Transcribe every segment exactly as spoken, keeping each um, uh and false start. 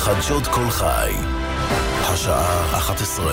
חדשות כל חי, השעה אחת עשרה.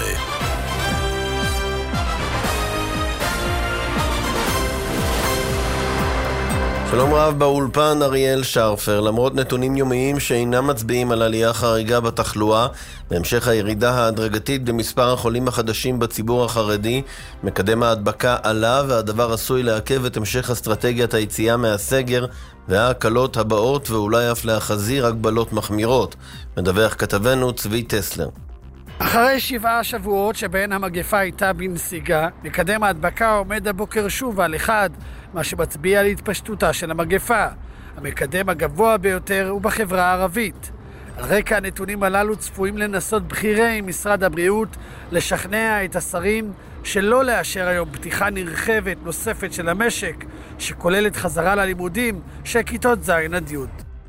שלום רב באולפן אריאל שרפר. למרות נתונים יומיים שאינם מצביעים על עלייה חריגה בתחלואה, בהמשך הירידה ההדרגתית במספר החולים החדשים בציבור החרדי, מקדם ההדבקה עלה, והדבר עשוי לעכב את המשך אסטרטגיית היציאה מהסגר וההקלות הבאות, ואולי אף להחזיר הגבלות מחמירות. מדווח כתבנו צבי טסלר. אחרי שבעה שבועות שבהן המגפה הייתה בנסיגה, מקדם ההדבקה עומד הבוקר שוב על אחד, מה שמצביע על התפשטותה של המגפה. המקדם הגבוה ביותר הוא בחברה הערבית. על רקע הנתונים הללו צפויים לנסות בכירי משרד הבריאות לשכנע את השרים שלא לאשר היום פתיחה נרחבת נוספת של המשק, שכוללת חזרה ללימודים של כיתות ז' עד י'.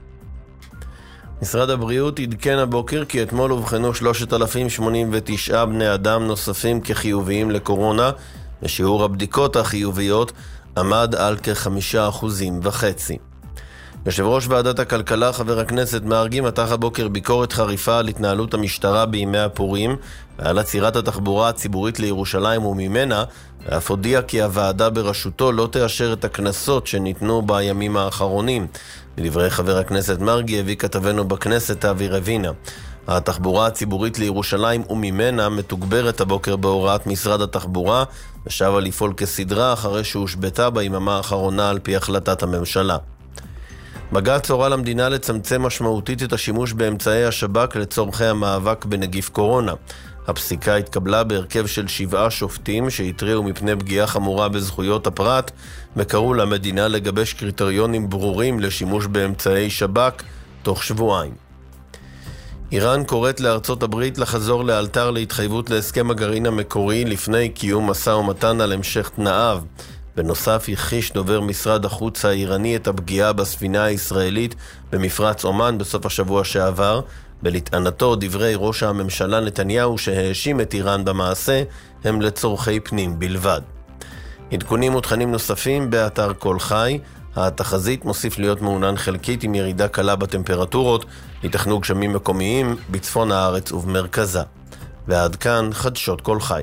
משרד הבריאות עדכן הבוקר כי אתמול הובחנו שלושת אלפים שמונים ותשעה בני אדם נוספים כחיוביים לקורונה, ושיעור הבדיקות החיוביות עמד על כחמישה אחוזים וחצי. יושב ראש ועדת הכלכלה חבר הכנסת מרגי מתח הבוקר ביקורת חריפה על התנהלות המשטרה בימי הפורים ועל עצירת התחבורה הציבורית לירושלים וממנה, ואף הודיע כי הוועדה בראשותו לא תאשר את הכנסות שניתנו בימים האחרונים. לדברי חבר הכנסת מרגי הביא כתבנו בכנסת אבי רבינה. התחבורה הציבורית לירושלים וממנה מתוגברת הבוקר בהוראת משרד התחבורה, ושבה לפעול כסדרה אחרי שהושבתה ביממה האחרונה על פי החלטת הממשלה. בג"ץ הורה למדינה לצמצם משמעותית את השימוש באמצעי השב"כ לצורכי המאבק בנגיף קורונה. הפסיקה התקבלה בהרכב של שבעה שופטים שהתריעו מפני פגיעה חמורה בזכויות הפרט, וקראו למדינה לגבש קריטריונים ברורים לשימוש באמצעי שב"כ תוך שבועיים. איראן קוראת לארצות הברית לחזור לאלתר להתחייבות להסכם הגרעין המקורי לפני קיום משא ומתן על המשך תנאיו. בנוסף הכחיש דובר משרד החוץ האיראני את הפגיעה בספינה הישראלית במפרץ אומן בסוף השבוע שעבר, בלטענתו דברי ראש הממשלה נתניהו שהאשים את איראן במעשה הם לצורכי פנים בלבד. עדכונים ותכנים נוספים באתר כל חי. התחזית מוסיף להיות מעונן חלקית עם ירידה קלה בטמפרטורות, ייתכנו גשמים מקומיים בצפון הארץ ובמרכזה. ועד כאן חדשות כל חי.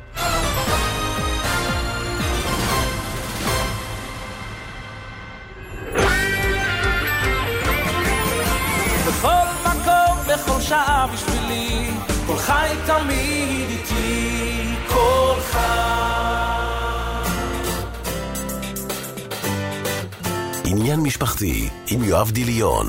בכל מקום, בכל שעה בשבילי, כל חי תמיד איתי, כל חי. עניין משפחתי עם יואב דיליון.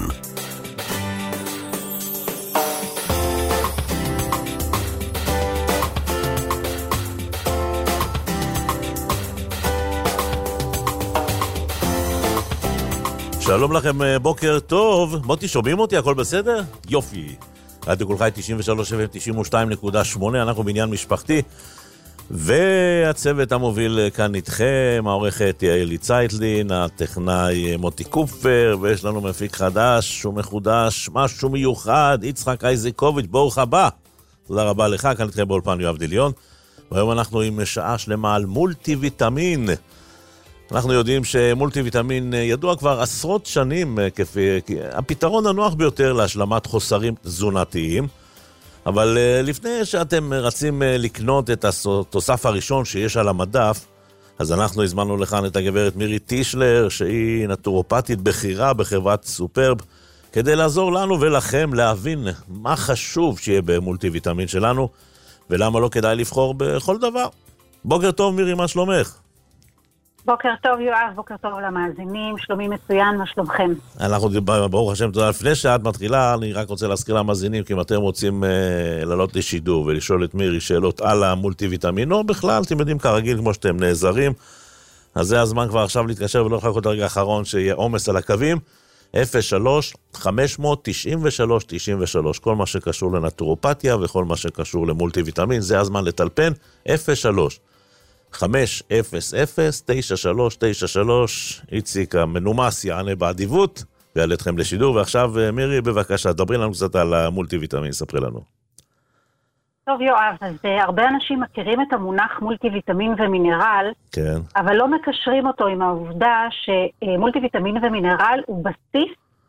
שלום לכם, בוקר טוב. מוטי, שומעים אותי? הכל בסדר? יופי. רדיו כל חי תשעים ושלוש שבע תשעים ושתיים נקודה שמונה, אנחנו בעניין משפחתי. והצוות המוביל כאן איתכם, העורכת יעלי צייטלין, הטכנאי מוטי קופר, ויש לנו מפיק חדש ומחודש, משהו מיוחד, יצחק אייזקוביץ', ברוך הבא. תודה רבה לך, כאן איתכם באולפן יואב דיליון. והיום אנחנו עם שעה שלמה על מולטי ויטמין. אנחנו יודעים שמולטי ויטמין ידוע כבר עשרות שנים כפי הפתרון הנוח ביותר להשלמת חוסרים תזונתיים. אבל לפני שאתם רצים לקנות את התוסף הראשון שיש על המדף, אז אנחנו הזמנו לכאן את הגברת מירי טישלר, שהיא נטורופטית בכירה בחברת סופרב, כדי לעזור לנו ולכם להבין מה חשוב שיהיה במולטי ויטמין שלנו, ולמה לא כדאי לבחור בכל דבר. בוקר טוב מירי, מה שלומך? בוקר טוב יואב, בוקר טוב למאזינים, שלומי מצוין, מה שלומכם? אנחנו ברוך השם, תודה. לפני שאת מתחילה, אני רק רוצה להזכיר למאזינים, כי אם אתם רוצים אה, לעלות לשידור ולשאול את מירי שאלות על המולטי ויטמין, או בכלל, אתם יודעים כרגיל כמו שאתם נעזרים, אז זה הזמן כבר עכשיו להתקשר ולא לחכות הרגע האחרון שיהיה עומס על הקווים, אפס שלוש חמש תשע שלוש תשע שלוש, כל מה שקשור לנטורופתיה וכל מה שקשור למולטי ויטמין, זה הזמן לטלפן, אפס שלוש חמש אפס אפס תשע שלוש תשע שלוש. איציק המנומס יענה באדיבות ויעלה אתכם לשידור. ועכשיו מירי, בבקשה, דברי לנו קצת על המולטי ויטמין, ספרי לנו. טוב יואב, אז הרבה אנשים מכירים את המונח מולטי ויטמין ומינרל, כן. אבל לא מקשרים אותו עם העובדה שמולטי ויטמין ומינרל הוא בסיס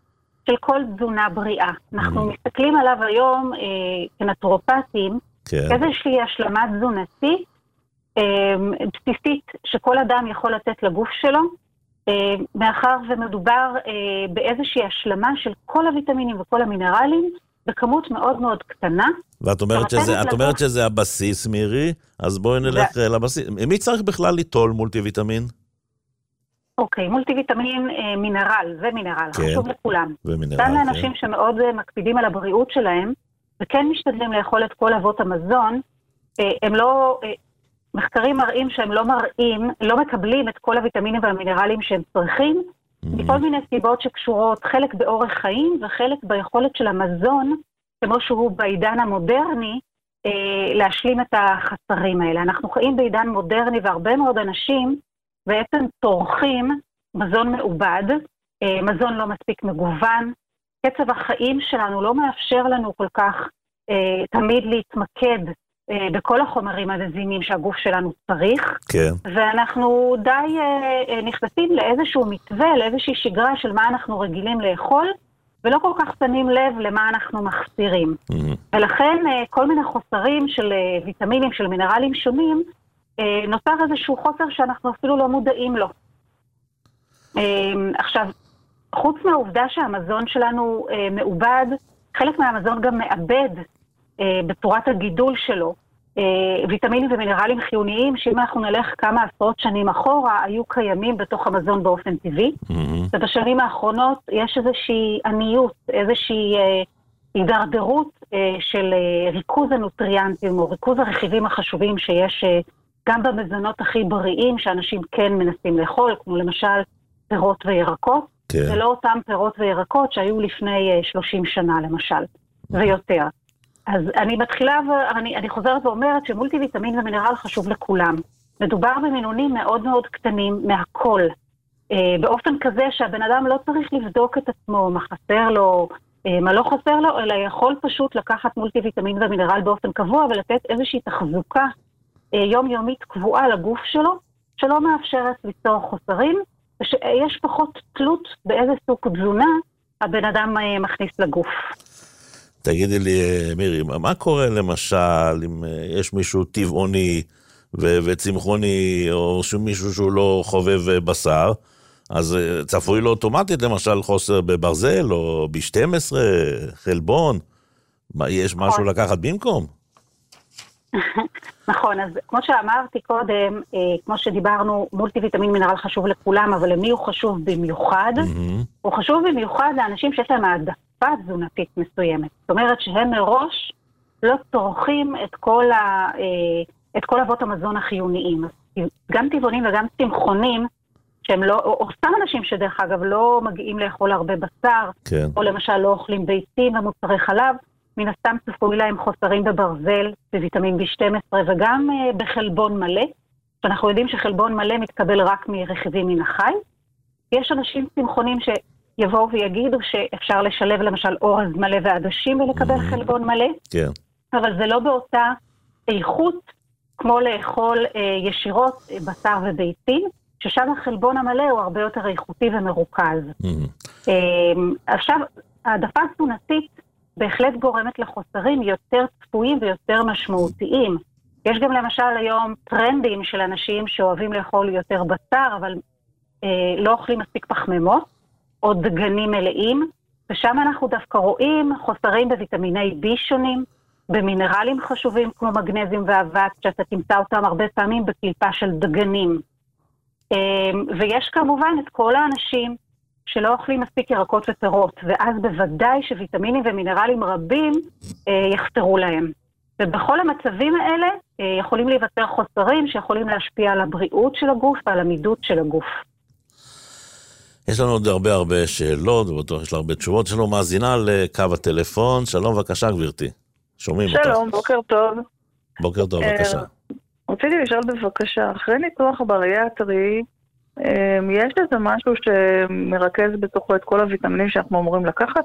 של כל תזונה בריאה. אנחנו מסתכלים עליו היום אה, כנטורופטים, כן. איזושהי השלמה תזונתית אה, בסיסית שכל אדם יכול לתת לגוף שלו, אה, מאחר ומדובר אה, באיזושהי השלמה של כל הוויטמינים וכל המינרלים, בכמות מאוד מאוד קטנה. ואת אומרת שזה, את אומרת שזה הבסיס, מירי, אז בואי נלך ו... לבסיס. מי צריך בכלל ליטול מולטיוויטמין? אוקיי, מולטיוויטמין אה, מינרל, זה מינרל, כן. חשוב לכולם. ומינרל, גם כן. לאנשים שמאוד אה, מקפידים על הבריאות שלהם, וכן משתדלים לאכול את כל אבות המזון, אה, הם לא, אה, מחקרים מראים שהם לא מראים, לא מקבלים את כל הוויטמינים והמינרלים שהם צריכים, mm-hmm. מכל מיני סיבות שקשורות, חלק באורח חיים וחלק ביכולת של המזון, כמו שהוא בעידן המודרני, אה, להשלים את החסרים האלה. אנחנו חיים בעידן מודרני והרבה מאוד אנשים, בעצם צורכים מזון מעובד, מזון לא מספיק מגוון, קצב החיים שלנו לא מאפשר לנו כל כך תמיד להתמקד בכל החומרים המזינים שהגוף שלנו צריך, כן. ואנחנו די נכנסים לאיזשהו מתווה, לאיזושהי שגרה של מה אנחנו רגילים לאכול, ולא כל כך שמים לב למה אנחנו מחסירים. Mm-hmm. ולכן כל מיני חוסרים של ויטמינים, של מינרלים שונים, נוצר איזשהו חוסר שאנחנו אפילו לא מודעים לו. עכשיו, חוץ מהעובדה שהמזון שלנו מעובד, חלק מהמזון גם מאבד בצורת הגידול שלו ויטמינים ומינרלים חיוניים, שאם אנחנו נלך כמה עשרות שנים אחורה, היו קיימים בתוך המזון באופן טבעי. Mm-hmm. ובשנים האחרונות יש איזושהי עניות, איזושהי הידרדרות של ריכוז הנוטריאנטים או ריכוז הרכיבים החשובים שיש גם במזונות הכי בריאים שאנשים כן מנסים לאכול, כמו למשל פירות וירקות, כן. זה לא אותם פירות וירקות שהיו לפני שלושים שנה למשל, ויותר. אז אני מתחילה, ואני, אני חוזרת ואומרת שמולטיוויטמין ומינרל חשוב לכולם. מדובר במינונים מאוד מאוד קטנים מהכל, באופן כזה שהבן אדם לא צריך לבדוק את עצמו, מה חסר לו, מה לא חסר לו, אלא יכול פשוט לקחת מולטיוויטמין ומינרל באופן קבוע ולתת איזושהי תחזוקה יומיומית קבועה לגוף שלו, שלא מאפשרת ליצור חוסרים, ושיש פחות תלות באיזה סוג תזונה הבן אדם מכניס לגוף. תגידי לי, מירי, מה קורה למשל אם יש מישהו טבעוני ו- וצמחוני, או מישהו שהוא לא חובב בשר, אז צפוי לו אוטומטית למשל חוסר בברזל, או ב שתים עשרה, חלבון, מה, יש משהו לקחת במקום? נכון, אז כמו שאמרתי קודם, כמו שדיברנו, מולטיוויטמין מינרל חשוב לכולם, אבל למי הוא חשוב במיוחד? הוא חשוב במיוחד לאנשים שיש להם העדפה תזונתית מסוימת. זאת אומרת שהם מראש לא צורכים את כל, ה, את כל אבות המזון החיוניים. גם טבעונים וגם צמחונים, שהם לא, או, או סתם אנשים שדרך אגב לא מגיעים לאכול הרבה בשר, כן. או למשל לא אוכלים ביצים ומוצרי חלב, מן הסתם צפוי להם חוסרים בברזל, בוויטמין בי שתים עשרה, וגם uh, בחלבון מלא, שאנחנו יודעים שחלבון מלא מתקבל רק מרכיבים מן החי. יש אנשים צמחונים שיבואו ויגידו שאפשר לשלב למשל אורז מלא ועדשים ולקבל mm-hmm. חלבון מלא, כן. אבל זה לא באותה איכות כמו לאכול uh, ישירות uh, בשר וביצים, ששם החלבון המלא הוא הרבה יותר איכותי ומרוכז. Mm-hmm. Uh, עכשיו, העדפה תזונתית בהחלט גורמת לחוסרים יותר צפויים ויותר משמעותיים. יש גם למשל היום טרנדים של אנשים שאוהבים לאכול יותר בשר, אבל אה, לא אוכלים מספיק פחמימות, או דגנים מלאים, ושם אנחנו דווקא רואים חוסרים בוויטמיני בי שונים, במינרלים חשובים כמו מגנזיום ואבק, שאתה תמצא אותם הרבה פעמים בקליפה של דגנים. אה, ויש כמובן את כל האנשים שלא אוכלים מספיק ירקות ופירות, ואז בוודאי שוויטמינים ומינרלים רבים אה, יחסרו להם. ובכל המצבים האלה אה, יכולים להיווצר חוסרים שיכולים להשפיע על הבריאות של הגוף ועל עמידות של הגוף. יש לנו עוד הרבה הרבה שאלות, ובטוח יש לה הרבה תשובות. יש לנו מאזינה לקו הטלפון. שלום, בבקשה גברתי. שומעים אותך. שלום, בוקר טוב. בוקר טוב, בבקשה. רציתי לשאול בבקשה, אחרי ניתוח בריאטרי, יש לזה משהו שמרכז בתוכו את כל הוויטמינים שאנחנו אמורים לקחת?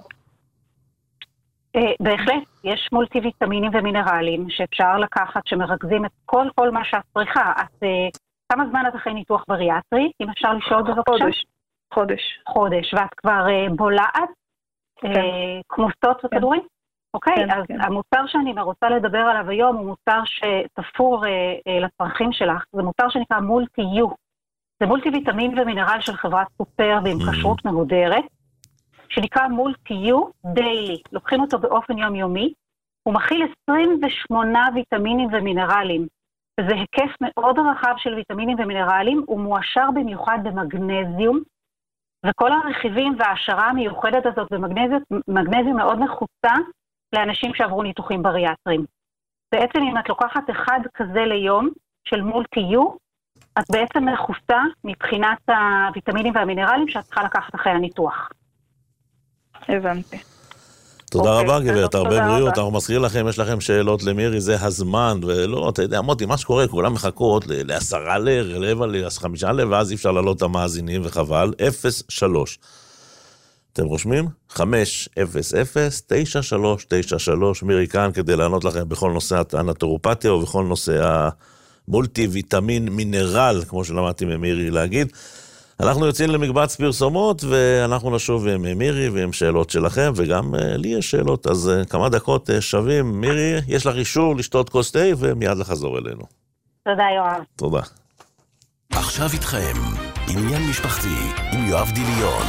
בהחלט, יש מולטיוויטמינים ומינרלים שאפשר לקחת, שמרכזים את כל כל מה שאת צריכה. את, כמה זמן את אחרי ניתוח בריאטרי? אם אפשר לשאול בבקשה? חודש. חודש. חודש, ואת כבר בולעת? כמוסות וכדורים? אוקיי, כן, אז כן. המוצר שאני רוצה לדבר עליו היום הוא מוצר שתפור לצרכים שלך. זה מוצר שנקרא מולטי-יו. זה מולטי ויטמין ומינרל של חברת סופר ועם כשרות מהודרת, שנקרא מולטי-יו דיילי. לוקחים אותו באופן יומיומי. הוא מכיל עשרים ושמונה ויטמינים ומינרלים. זה היקף מאוד רחב של ויטמינים ומינרלים, הוא מואשר במיוחד במגנזיום, וכל הרכיבים וההשערה המיוחדת הזאת במגנזיום מאוד נחוצה לאנשים שעברו ניתוחים בריאטריים. בעצם אם את לוקחת אחד כזה ליום של מולטי-יו, את בעצם נחוצה מבחינת הוויטמינים והמינרלים שאת צריכה לקחת אחרי הניתוח. הבנתי. תודה אוקיי, רבא גברת, הרבה תודה בריאות. רבה. אנחנו מזכיר לכם, יש לכם שאלות למירי, זה הזמן, ולא, אתה יודע, מוטי, מה שקורה, כולם מחכות ל- לעשרה לרבע, לחמישה לב, ואז אי אפשר לעלות את המאזינים, וחבל, אפס שלוש. אתם רושמים? חמש אפס אפס תשע שלוש תשע שלוש, מירי כאן כדי לענות לכם בכל נושא הנטורופתיה, ובכל נושא המולטי ויטמין מינרל, כמו שלמדתי ממירי להגיד. אנחנו יוצאים למקבץ פרסומות, ואנחנו נשוב עם מירי ועם שאלות שלכם, וגם לי יש שאלות, אז כמה דקות שווים. מירי, יש לך אישור לשתות כוס תה, ומיד לחזור אלינו. תודה יואב. תודה. עכשיו איתכם, עניין משפחתי עם יואב דיליון.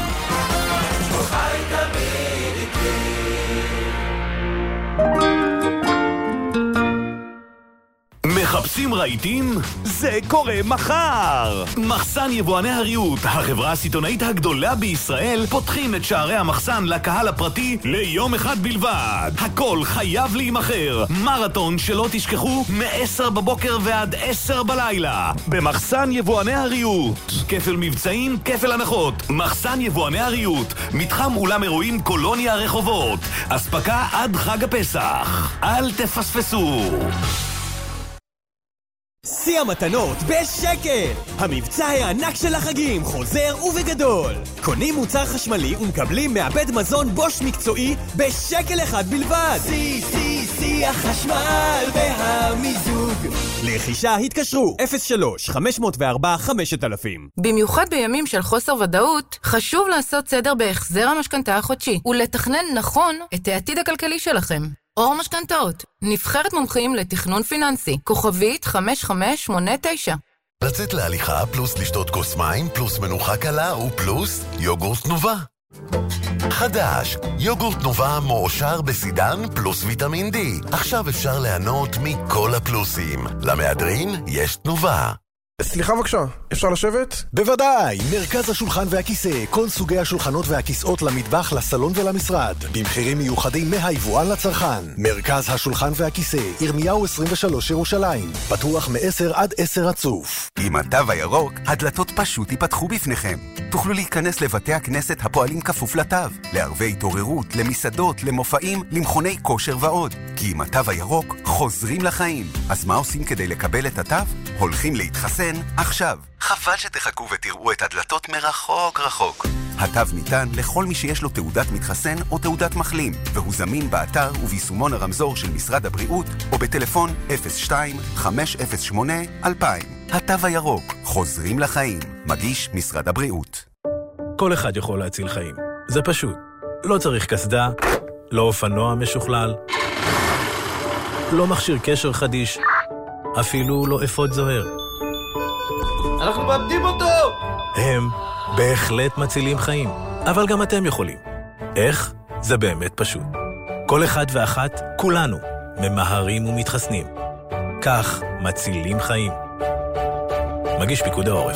מחפשים רהיטים? זה קורה מחר! מחסן יבואני הריהוט, החברה הסיטונאית הגדולה בישראל, פותחים את שערי המחסן לקהל הפרטי ליום אחד בלבד. הכל חייב להימחר. מרתון שלא תשכחו מ-עשר בבוקר ועד עשר בלילה. במחסן יבואני הריהוט. כפל מבצעים, כפל הנחות. מחסן יבואני הריהוט. מתחם אולם אירועים קולוניה רחובות. אספקה עד חג הפסח. אל תפספסו. שיא המתנות בשקל! המבצע הענק של החגים חוזר ובגדול! קונים מוצר חשמלי ומקבלים מעבד מזון בוש מקצועי בשקל אחד בלבד! שיא, שיא, שיא החשמל והמיזוג! לרכישה התקשרו אפס שלוש חמש אפס ארבע חמשת אלפים. במיוחד בימים של חוסר ודאות, חשוב לעשות סדר בהחזר המשכנתה החודשי ולתכנן נכון את העתיד הכלכלי שלכם. אור משכנתאות, נבחרת מומחים לתכנון פיננסי, כוכבית חמש חמש שמונה תשע. לצאת להליכה פלוס לשתות כוס מים פלוס מנוחה קלה ופלוס יוגורט תנובה. חדש, יוגורט תנובה מועשר בסידן פלוס ויטמין D. עכשיו אפשר ליהנות מכל הפלוסים. למהדרין יש תנובה. סליחה בבקשה, אפשר לשבת? בוודאי, מרכז השולחן והכיסא, כל סוגי השולחנות והכיסאות למטבח, לסלון ולמשרד, במחירים מיוחדים מהיבואן לצרכן. מרכז השולחן והכיסא, ירמיהו עשרים ושלוש ירושלים, פתוח מ-עשר עד עשר רצוף. עם התו הירוק, הדלתות פשוט ייפתחו בפניכם. תוכלו להיכנס לבתי הכנסת הפועלים כפוף לתו, לערבי התעוררות, למסעדות, למופעים, למכוני כושר ועוד. כי עם התו הירוק חוזרים לחיים. אז מה עושים כדי לקבל את התו? הולכים להתחסן עכשיו. חבל שתחכו ותראו את הדלתות מרחוק רחוק. התו ניתן לכל מי שיש לו תעודת מתחסן או תעודת מחלים, והוא זמין באתר וביישומון הרמזור של משרד הבריאות, או בטלפון אפס שתיים חמש אפס שמונה אלפיים. התו הירוק, חוזרים לחיים. מגיש משרד הבריאות. כל אחד יכול להציל חיים. זה פשוט. לא צריך כסדה, לא אופנוע משוכלל, לא מכשיר קשר חדיש, אפילו לא אפוד זוהר. אנחנו מאבדים אותו! הם בהחלט מצילים חיים, אבל גם אתם יכולים. איך? זה באמת פשוט. כל אחד ואחת, כולנו, ממהרים ומתחסנים. כך מצילים חיים. מגיש פיקוד העורף.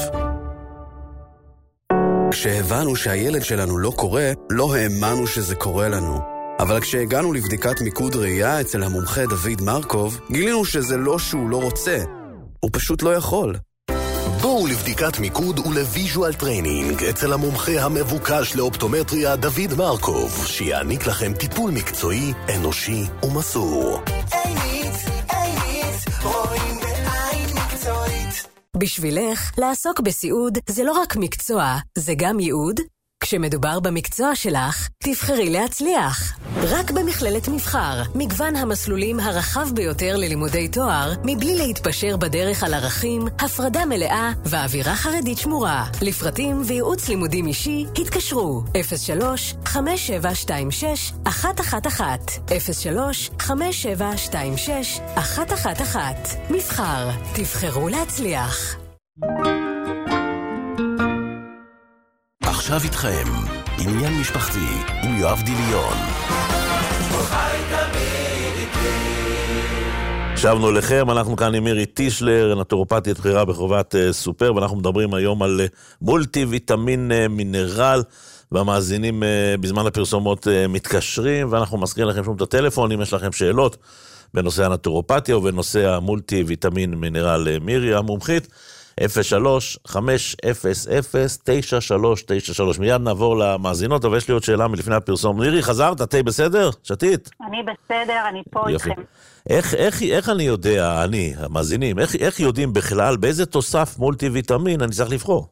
כשהבנו שהילד שלנו לא קורה, לא האמנו שזה קורה לנו. אבל כשהגענו לבדיקת מיקוד ראייה אצל המומחה דוד מרקוב, גילינו שזה לא שהוא לא רוצה, הוא פשוט לא יכול. בואו לבדיקת מיקוד ולוויז'ואל טריינינג אצל המומחה המבוקש לאופטומטריה דוד מרקוב, שיעניק לכם טיפול מקצועי, אנושי ומסור. איינית, איינית, רואים בעין מקצועית. בשבילך, לעסוק בסיעוד זה לא רק מקצוע, זה גם ייעוד כשמדובר במקצוע שלך, תבחרי להצליח. רק במכללת מבחר, מגוון המסלולים הרחב ביותר ללימודי תואר, מבלי להתפשר בדרך על ערכים, הפרדה מלאה ואווירה חרדית שמורה. לפרטים וייעוץ לימודים אישי, התקשרו אפס שלוש חמש שבע שתיים שש אחת אחת אחת אפס שלוש חמש שבע שתיים שש אחת אחת אחת. מבחר, תבחרו להצליח. עכשיו איתכם, עניין משפחתי עם יואב דיליון. שבנו לכם, אנחנו כאן עם מירי טישלר, נטורופטית בחירה בחובת סופר, ואנחנו מדברים היום על מולטי ויטמין מינרל, והמאזינים בזמן הפרסומות מתקשרים, ואנחנו מזכירים לכם שום את הטלפון, אם יש לכם שאלות בנושא הנטורופתיה ובנושא המולטי ויטמין מינרל. מירי המומחית, אפס שלוש חמש אפס אפס תשע שלוש תשע שלוש. מיד נעבור למאזינות, אבל יש לי עוד שאלה מלפני הפרסום. מירי, חזרת? אתה בסדר? שתית? אני בסדר, אני פה איתכם. איך, איך, איך אני יודע, אני, המאזינים, איך, איך יודעים בכלל באיזה תוסף מולטי ויטמין אני צריך לבחור?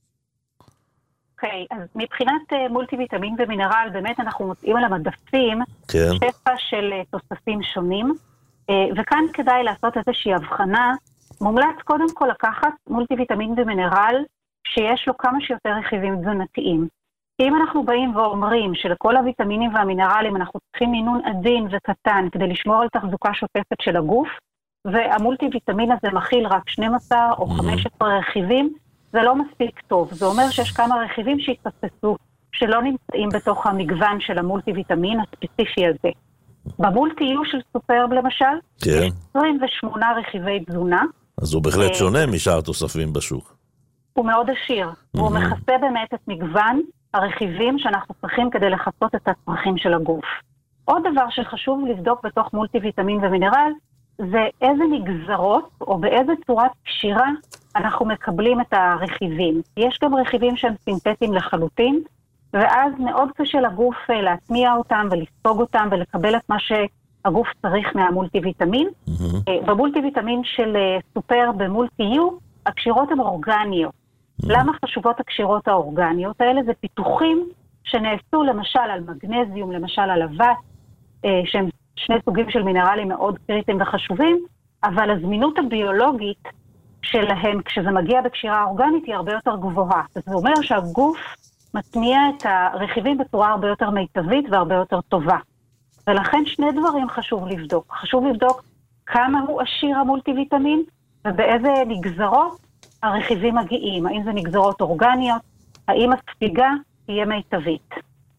אוקיי, אז מבחינת מולטי ויטמין ומינרל, באמת אנחנו מוצאים על המדפים כן. שפע של תוספים שונים, וכאן כדאי לעשות איזושהי הבחנה. מומלץ קודם כל לקחת מולטי ויטמין ומינרל שיש לו כמה שיותר רכיבים תזונתיים. אם אנחנו באים ואומרים שלכל הוויטמינים והמינרלים אנחנו צריכים מינון עדין וקטן כדי לשמור על תחזוקה שוטפת של הגוף, והמולטי ויטמין הזה מכיל רק שנים עשר או חמש עשרה רכיבים, זה לא מספיק טוב. זה אומר שיש כמה רכיבים שהתפספסו, שלא נמצאים בתוך המגוון של המולטי ויטמין הספציפי הזה. במולטי יו של סופרב למשל, כן. יש עשרים ושמונה רכיבי תזונה. אז הוא בהחלט שונה משאר תוספים בשוק. הוא מאוד עשיר, והוא מכסה באמת את מגוון הרכיבים שאנחנו צריכים כדי לחסות את הצרכים של הגוף. עוד דבר שחשוב לבדוק בתוך מולטי ויטמין ומינרל, זה איזה נגזרות או באיזה צורת קשירה אנחנו מקבלים את הרכיבים. יש גם רכיבים שהם סינתטיים לחלוטין, ואז מאוד קשה לגוף להטמיע אותם ולספוג אותם ולקבל את מה שהגוף צריך מהמולטי ויטמין. במולטי ויטמין של סופר במולטי יו, הקשירות הן אורגניות. למה חשובות הקשירות האורגניות האלה? זה פיתוחים שנעשו למשל על מגנזיום, למשל על אבץ, שהם שני סוגים של מינרלים מאוד קריטיים וחשובים, אבל הזמינות הביולוגית שלהם כשזה מגיע בקשירה אורגנית היא הרבה יותר גבוהה. זה אומר שהגוף מטמיע את הרכיבים בצורה הרבה יותר מיטבית והרבה יותר טובה. ולכן שני דברים חשוב לבדוק. חשוב לבדוק כמה הוא עשיר המולטי ויטמין ובאיזה נגזרות הרכיבים מגיעים. האם זה נגזרות אורגניות, האם הספיגה תהיה מיטבית.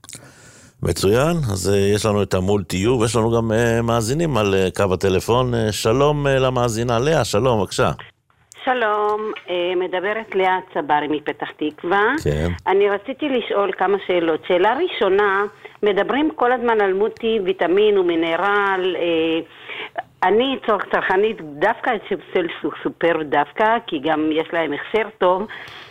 מצוין, אז יש לנו את המולטי יו, ויש לנו גם uh, מאזינים על uh, קו הטלפון. Uh, שלום uh, למאזינה, לאה, שלום, בבקשה. שלום, מדברת לאה צברי מפתח תקווה. כן. אני רציתי לשאול כמה שאלות. שאלה ראשונה, מדברים כל הזמן על מולטי ויטמין ומינרל. אני צורך צרכנית דווקא של סופר דווקא, כי גם יש להם הכשר טוב,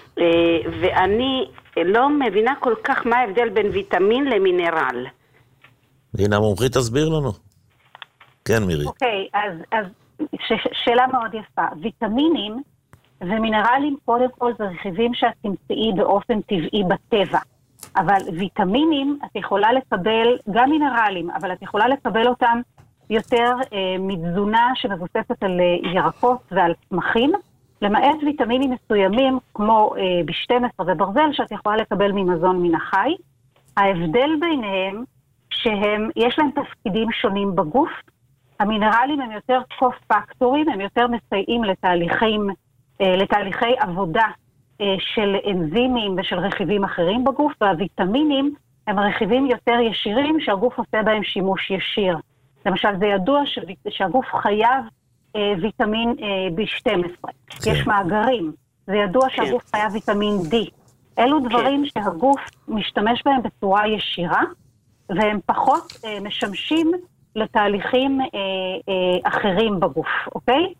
ואני לא מבינה כל כך מה ההבדל בין ויטמין למינרל. הנה, המומחית תסביר לנו. כן, מירי. אוקיי, אז... אז... ש- שאלה מאוד יפה. ויטמינים ומינרלים קודם כל זה רכיבים שאת תמצאי באופן טבעי בטבע. אבל ויטמינים את יכולה לקבל, גם מינרלים, אבל את יכולה לקבל אותם יותר אה, מתזונה שמבוססת על אה, ירקות ועל צמחים, למעט ויטמינים מסוימים כמו אה, בי שתים עשרה וברזל שאת יכולה לקבל ממזון מן החי. ההבדל ביניהם שהם, יש להם תפקידים שונים בגוף. המינרלים הם יותר קופקטורים, הם יותר מסייעים לתהליכים, לתהליכי עבודה של אנזימים ושל רכיבים אחרים בגוף, והוויטמינים הם רכיבים יותר ישירים שהגוף עושה בהם שימוש ישיר. למשל, זה ידוע שהגוף חייב ויטמין בי שתים עשרה. כן. יש מאגרים. זה ידוע כן. שהגוף חייב ויטמין D. אלו דברים כן. שהגוף משתמש בהם בצורה ישירה, והם פחות משמשים לתהליכים אה, אה, אחרים בגוף, אוקיי?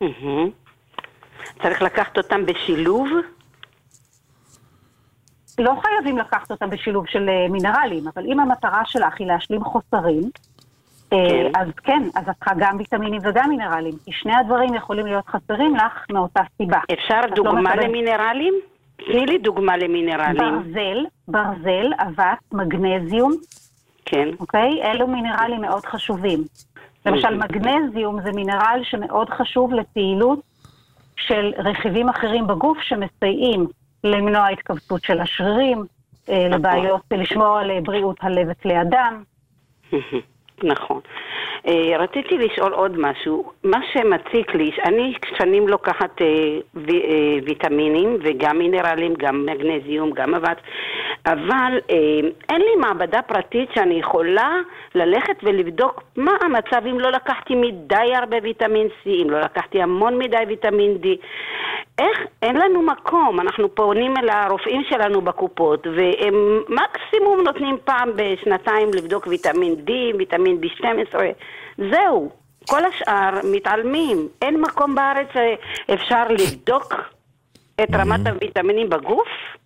צריך לקחת אותם בשילוב? לא חייבים לקחת אותם בשילוב של אה, מינרלים, אבל אם המטרה שלך היא להשלים חוסרים, אה, כן. אז כן, אז את צריכה גם ויטמינים וגם מינרלים, כי שני הדברים יכולים להיות חסרים לך מאותה סיבה. אפשר דוגמה לא למינרלים? תני לי דוגמה למינרלים. ברזל, ברזל, אבק, מגנזיום. כן. אוקיי? אלו מינרלים מאוד חשובים. למשל, מגנזיום זה מינרל שמאוד חשוב לפעילות של רכיבים אחרים בגוף שמסייעים למנוע התכווצות של השרירים, לבעיות, לשמור על בריאות הלב וכלי הדם. נכון. רציתי לשאול עוד משהו. מה שמציק לי, אני שנים לוקחת ויטמינים וגם מינרלים, גם מגנזיום, גם אבק, אבל אין לי מעבדה פרטית שאני יכולה ללכת ולבדוק מה המצב אם לא לקחתי מדי הרבה ויטמין C, אם לא לקחתי המון מדי ויטמין D. איך? אין לנו מקום. אנחנו פונים אל הרופאים שלנו בקופות, והם מקסימום נותנים פעם בשנתיים לבדוק ויטמין D, ויטמין בי שתים עשרה. זהו. כל השאר מתעלמים. אין מקום בארץ שאפשר לבדוק את רמת הוויטמינים בגוף?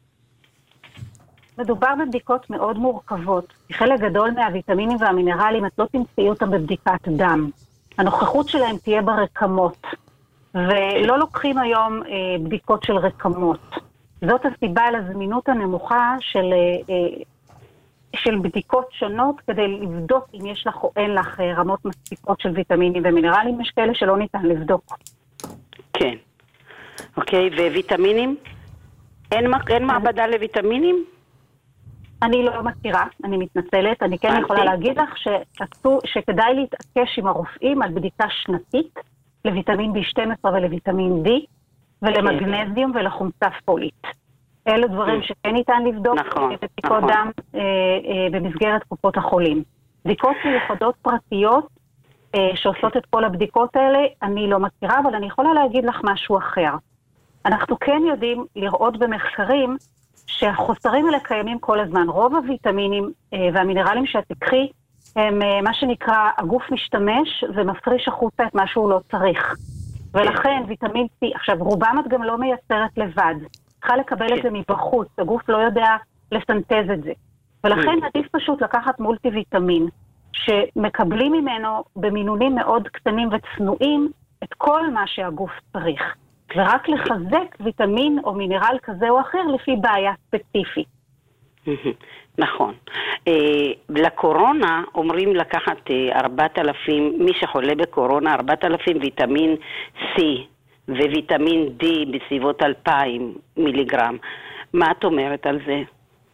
מדובר בבדיקות מאוד מורכבות. חלק גדול מהוויטמינים והמינרלים, את לא תמצאי אותם בבדיקת דם. הנוכחות שלהם תהיה ברקמות. ולא לוקחים היום אה, בדיקות של רקמות. זאת הסיבה לזמינות הנמוכה של, אה, של בדיקות שונות, כדי לבדוק אם יש לך או אין לך אה, רמות מספיקות של ויטמינים ומינרלים, יש כאלה שלא ניתן לבדוק. כן. אוקיי, וויטמינים? אין, אין מעבדה לויטמינים? אני לא מכירה, אני מתנצלת. אני כן יכולה להגיד לך שעשו, שכדאי להתעקש עם הרופאים על בדיקה שנתית, לויטמין בי שתים עשרה ולויטמין D, ולמגנזיום ולחומצה פולית. אלו דברים שכן ניתן לבדוק בבדיקות דם במסגרת קופות החולים. בדיקות מיוחדות פרטיות שעושות את כל הבדיקות האלה, אני לא מכירה, אבל אני יכולה להגיד לך משהו אחר. אנחנו כן יודעים לראות במחקרים שהחוסרים האלה קיימים כל הזמן. רוב הוויטמינים והמינרלים שאת תקחי, הם מה שנקרא, הגוף משתמש ומפריש החוצה את מה שהוא לא צריך. ולכן ויטמין C, עכשיו רובם את גם לא מייצרת לבד. צריכה לקבל את זה מבחוץ, הגוף לא יודע לסנטז את זה. ולכן עדיף פשוט לקחת מולטי ויטמין, שמקבלים ממנו במינונים מאוד קטנים וצנועים את כל מה שהגוף צריך. ורק לחזק ויטמין או מינרל כזה או אחר לפי בעיה ספציפית. נכון. לקורונה אומרים לקחת ארבעת אלפים, מי שחולה בקורונה, ארבעת אלפים ויטמין C וויטמין D בסביבות אלפיים מיליגרם. מה את אומרת על זה?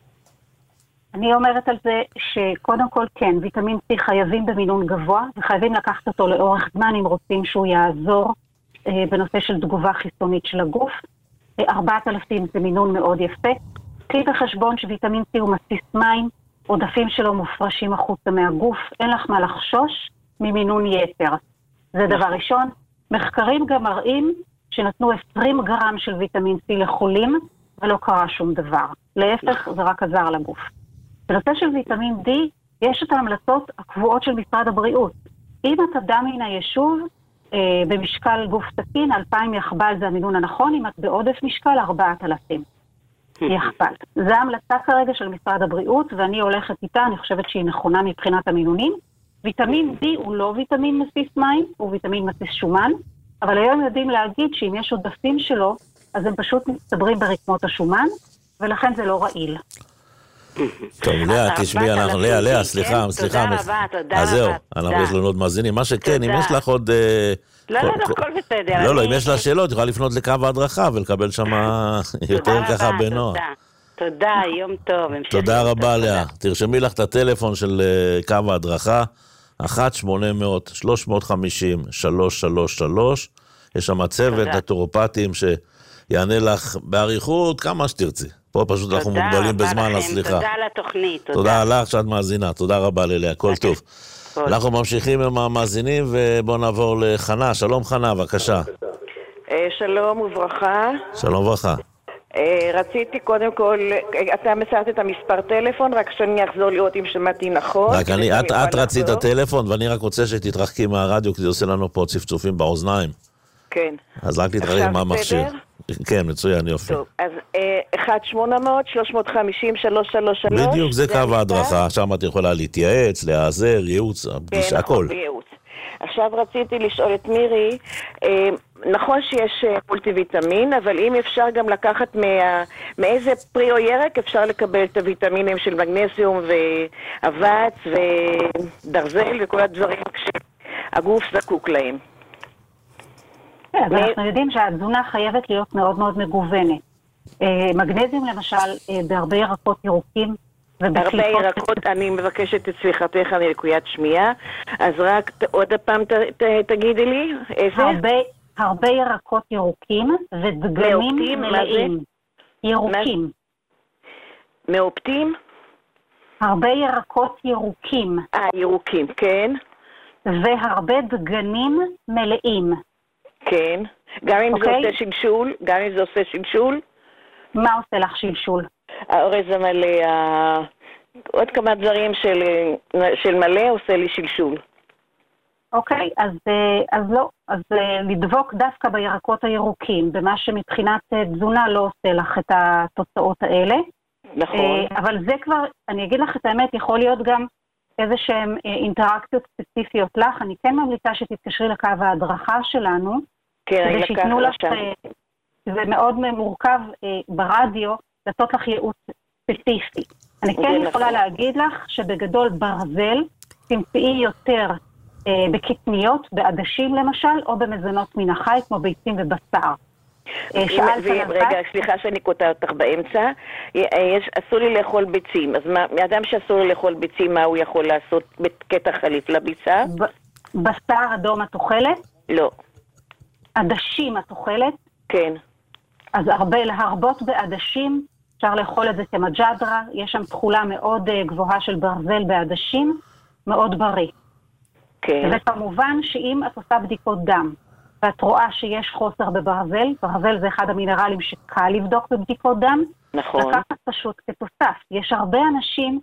אני אומרת על זה שקודם כל כן, ויטמין C חייבים במינון גבוה, וחייבים לקחת אותו לאורך זמן אם רוצים שהוא יעזור בנושא של תגובה חיסונית של הגוף. ארבעת אלפים זה מינון מאוד יפה. קחי בחשבון שוויטמין C הוא מסיס מים, עודפים שלו מופרשים החוצה מהגוף, אין לך מה לחשוש ממינון יתר. זה דבר ראשון. מחקרים גם מראים שנתנו עשרים גרם של ויטמין C לחולים, ולא קרה שום דבר. להפך, זה רק עזר לגוף. בנושא של ויטמין D, יש את ההמלצות הקבועות של משרד הבריאות. אם את אדם מן היישוב, אה, במשקל גוף תקין, אלפיים יחבל זה המינון הנכון, אם את בעודף משקל, ארבעת אלפים. יחבל. זו ההמלצה כרגע של משרד הבריאות, ואני הולכת איתה, אני חושבת שהיא נכונה מבחינת המינונים. ויטמין D הוא לא ויטמין מסיס מים, הוא ויטמין מסיס שומן, אבל היום יודעים להגיד שאם יש עודפים שלו, אז הם פשוט מצטברים ברקמות השומן, ולכן זה לא רעיל. טוב, לאה, תשמעי, אנחנו, לאה, לאה, סליחה, סליחה. תודה רבה, תודה רבה. אז זהו, אנחנו יש לנו עוד מאזינים. מה שכן, אם יש לך עוד... לא, לא, הכל בסדר. לא, לא, אם יש לה שאלות, יכולה לפנות לקו ההדרכה ולקבל שם יותר ככה בנועם. תודה, יום טוב. תודה רבה, לאה. תרשמי לך את הטלפון של קו ההדרכה, אחת שמונה מאות שלוש מאות חמישים שלוש שלוש שלוש. יש שם צוות נטורופטים שיענה לך בעריכות כמה שתרצי. פה פשוט אנחנו מוגבלים בזמן, אז סליחה. תודה על התוכנית. תודה לך שאת מאזינה, תודה רבה ללאה, הכל טוב. אנחנו ממשיכים עם המאזינים, ובואו נעבור לחנה. שלום חנה, בבקשה. שלום וברכה. שלום וברכה. רציתי קודם כל, אתה מסרת את המספר טלפון, רק שאני אחזור לראות אם שמעתי נכון. רק אני, את, את רצית את הטלפון, ואני רק רוצה שתתרחקי מהרדיו, כי זה עושה לנו פה צפצופים באוזניים. כן. אז רק תתרחקי מהמכשיר. כן, מצוין, יופי. טוב, אז אחת שמונה מאות שלוש מאות חמישים שלוש שלוש שלוש. בדיוק, זה קו ההדרכה. שם את יכולה להתייעץ, להיעזר, ייעוץ, פגישה, הכל. עכשיו רציתי לשאול את מירי, נכון שיש מולטיוויטמין, אבל אם אפשר גם לקחת מה, מאיזה פרי או ירק, אפשר לקבל את הוויטמינים של מגנזיום ואבץ ודרזל וכל הדברים שהגוף זקוק להם. אז אנחנו יודעים שהתזונה חייבת להיות מאוד מאוד מגוונת. מגנזיום למשל בהרבה ירקות ירוקים, הרבה ירקות, אני מבקשת את סליחתך, אני לקוית שמיעה, אז רק עוד הפעם תגידי לי, איזה? הרבה ירקות ירוקים ודגנים מלאים. ירוקים. מאופטים? הרבה ירקות ירוקים. אה, ירוקים, כן. והרבה דגנים מלאים. כן. גם אם זה עושה שלשול? גם אם זה עושה שלשול? מה עושה לך שלשול? האורז המלא, עוד כמה דברים של, של מלא עושה לי שלשול. אוקיי, אז, אז לא, אז לדבוק דווקא בירקות הירוקים, במה שמבחינת תזונה לא עושה לך את התוצאות האלה. נכון. אבל זה כבר, אני אגיד לך את האמת, יכול להיות גם איזה שהן אינטראקציות ספציפיות לך. אני כן ממליצה שתתקשרי לקו ההדרכה שלנו. כן, אני לקח לשם. זה מאוד מורכב ברדיו, לעשות לך ייעוץ ספציפי. אני כן יכולה להגיד לך שבגדול ברזל תמצאי יותר אה, בקטניות, בעדשים למשל, או במזונות מן החי, כמו ביצים ובשר. אה, רגע, סליחה שאני קוטע אותך באמצע. יש, אסור לי לאכול ביצים, אז מה, מאדם שאסור לי לאכול ביצים, מה הוא יכול לעשות בקטע חליף לביצה? ב, בשר אדום את אוכלת? לא. עדשים את אוכלת? כן. אז הרבה, להרבות בעדשים, אפשר לאכול את זה כמג'דרה, יש שם תכולה מאוד uh, גבוהה של ברזל בעדשים, מאוד בריא. כן. וכמובן שאם את עושה בדיקות דם, ואת רואה שיש חוסר בברזל, ברזל זה אחד המינרלים שקל לבדוק בבדיקות דם, נכון. לקחת פשוט כתוסף. יש הרבה אנשים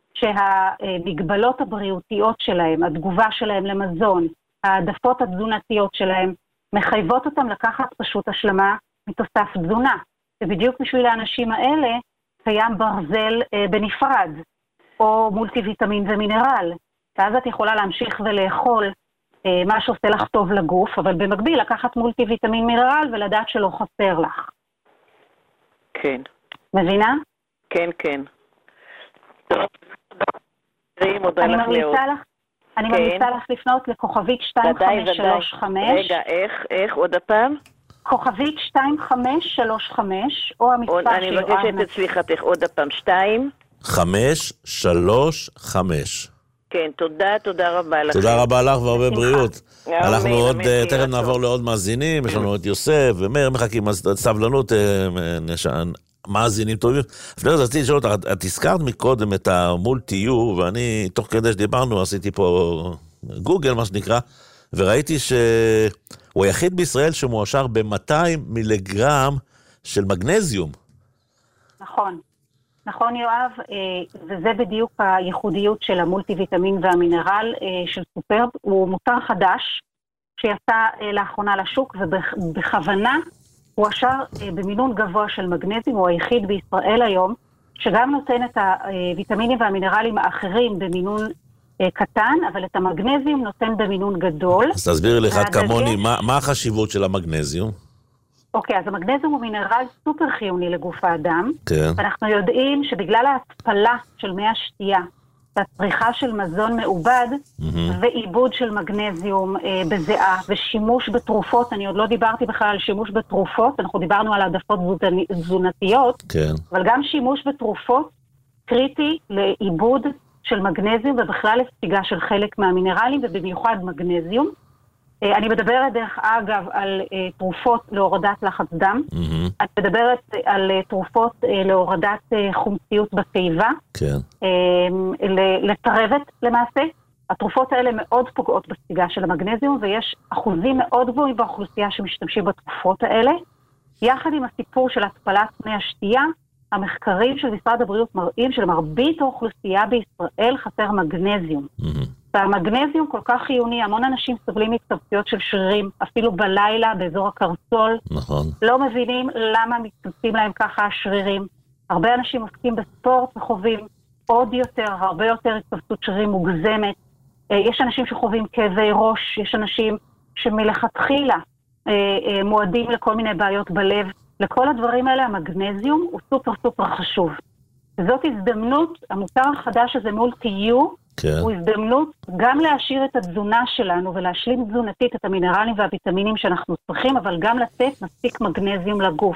שהמגבלות הבריאותיות שלהם, התגובה שלהם למזון, העדפות התזונתיות שלהם, מחייבות אותם לקחת פשוט השלמה מתוסף תזונה. ובדיוק בשביל האנשים האלה קיים ברזל אה, בנפרד, או מולטיוויטמין ומינרל. ואז את יכולה להמשיך ולאכול אה, מה שעושה לך טוב לגוף, אבל במקביל לקחת מולטיוויטמין מינרל ולדעת שלא חסר לך. כן. מבינה? כן, כן. אני מודה לך מאוד. אני ממליצה לך לפנות לכוכבית שתיים חמש שלוש חמש. רגע, איך, איך, עוד הפעם? כוכבית שתיים חמש שלוש חמש, או המספר אני מבקשת את סליחתך, עוד הפעם, שתיים? חמש, שלוש, חמש. כן, תודה, תודה רבה לך. תודה רבה לך והרבה בריאות. אנחנו עוד, תכף נעבור לעוד מאזינים, יש לנו את יוסף ומאיר, מחכים סבלנות, מאזינים טובים. לפני זה רציתי לשאול אותך, את הזכרת מקודם את המולטי-יו, ואני, תוך כדי שדיברנו, עשיתי פה גוגל, מה שנקרא, וראיתי שהוא היחיד בישראל שמואשר ב-מאתיים מיליגרם של מגנזיום. נכון. נכון, יואב, וזה בדיוק הייחודיות של המולטיוויטמין והמינרל של סופרב. הוא מוצר חדש שיצא לאחרונה לשוק, ובכוונה הוא אשר במינון גבוה של מגנזיום, הוא היחיד בישראל היום, שגם נותן את הוויטמינים והמינרלים האחרים במינון קטן, אבל את המגנזיום נותן במינון גדול. אז תסבירי לך כמוני, מה, מה החשיבות של המגנזיום? אוקיי, אז המגנזיום הוא מינרל סופר חיוני לגוף האדם. כן. ואנחנו יודעים שבגלל ההתפלה של מי השתייה, והצריכה של מזון מעובד, mm-hmm. ועיבוד של מגנזיום אה, בזיעה, ושימוש בתרופות, אני עוד לא דיברתי בכלל על שימוש בתרופות, אנחנו דיברנו על העדפות תזונתיות, כן. אבל גם שימוש בתרופות קריטי לעיבוד של מגנזיום, ובכלל לספיגה של חלק מהמינרלים, ובמיוחד מגנזיום. אני מדברת דרך אגב על uh, תרופות להורדת לחץ דם, mm-hmm. אני מדברת על uh, תרופות uh, להורדת uh, חומציות בקיבה, כן. uh, לתרבת למעשה. התרופות האלה מאוד פוגעות בספיגה של המגנזיום, ויש אחוזים מאוד גבוהים באוכלוסייה שמשתמשים בתרופות האלה. יחד עם הסיפור של התפלת מי השתייה, המחקרים של משרד הבריאות מראים שלמרבית האוכלוסייה בישראל חסר מגנזיום. Mm-hmm. והמגנזיום כל כך חיוני, המון אנשים סובלים מהתכווצויות של שרירים, אפילו בלילה באזור הקרסול. נכון. לא מבינים למה מתכווצים להם ככה השרירים. הרבה אנשים עוסקים בספורט וחווים עוד יותר, הרבה יותר התכווצות שרירים מוגזמת. יש אנשים שחווים כאבי ראש, יש אנשים שמלכתחילה מועדים לכל מיני בעיות בלב. לכל הדברים האלה המגנזיום הוא סופר סופר חשוב. זאת הזדמנות, המוצר החדש הזה מולטי-יו, כן. הוא הזדמנות גם להשאיר את התזונה שלנו ולהשלים תזונתית את המינרלים והוויטמינים שאנחנו צריכים, אבל גם לתת מספיק מגנזיום לגוף.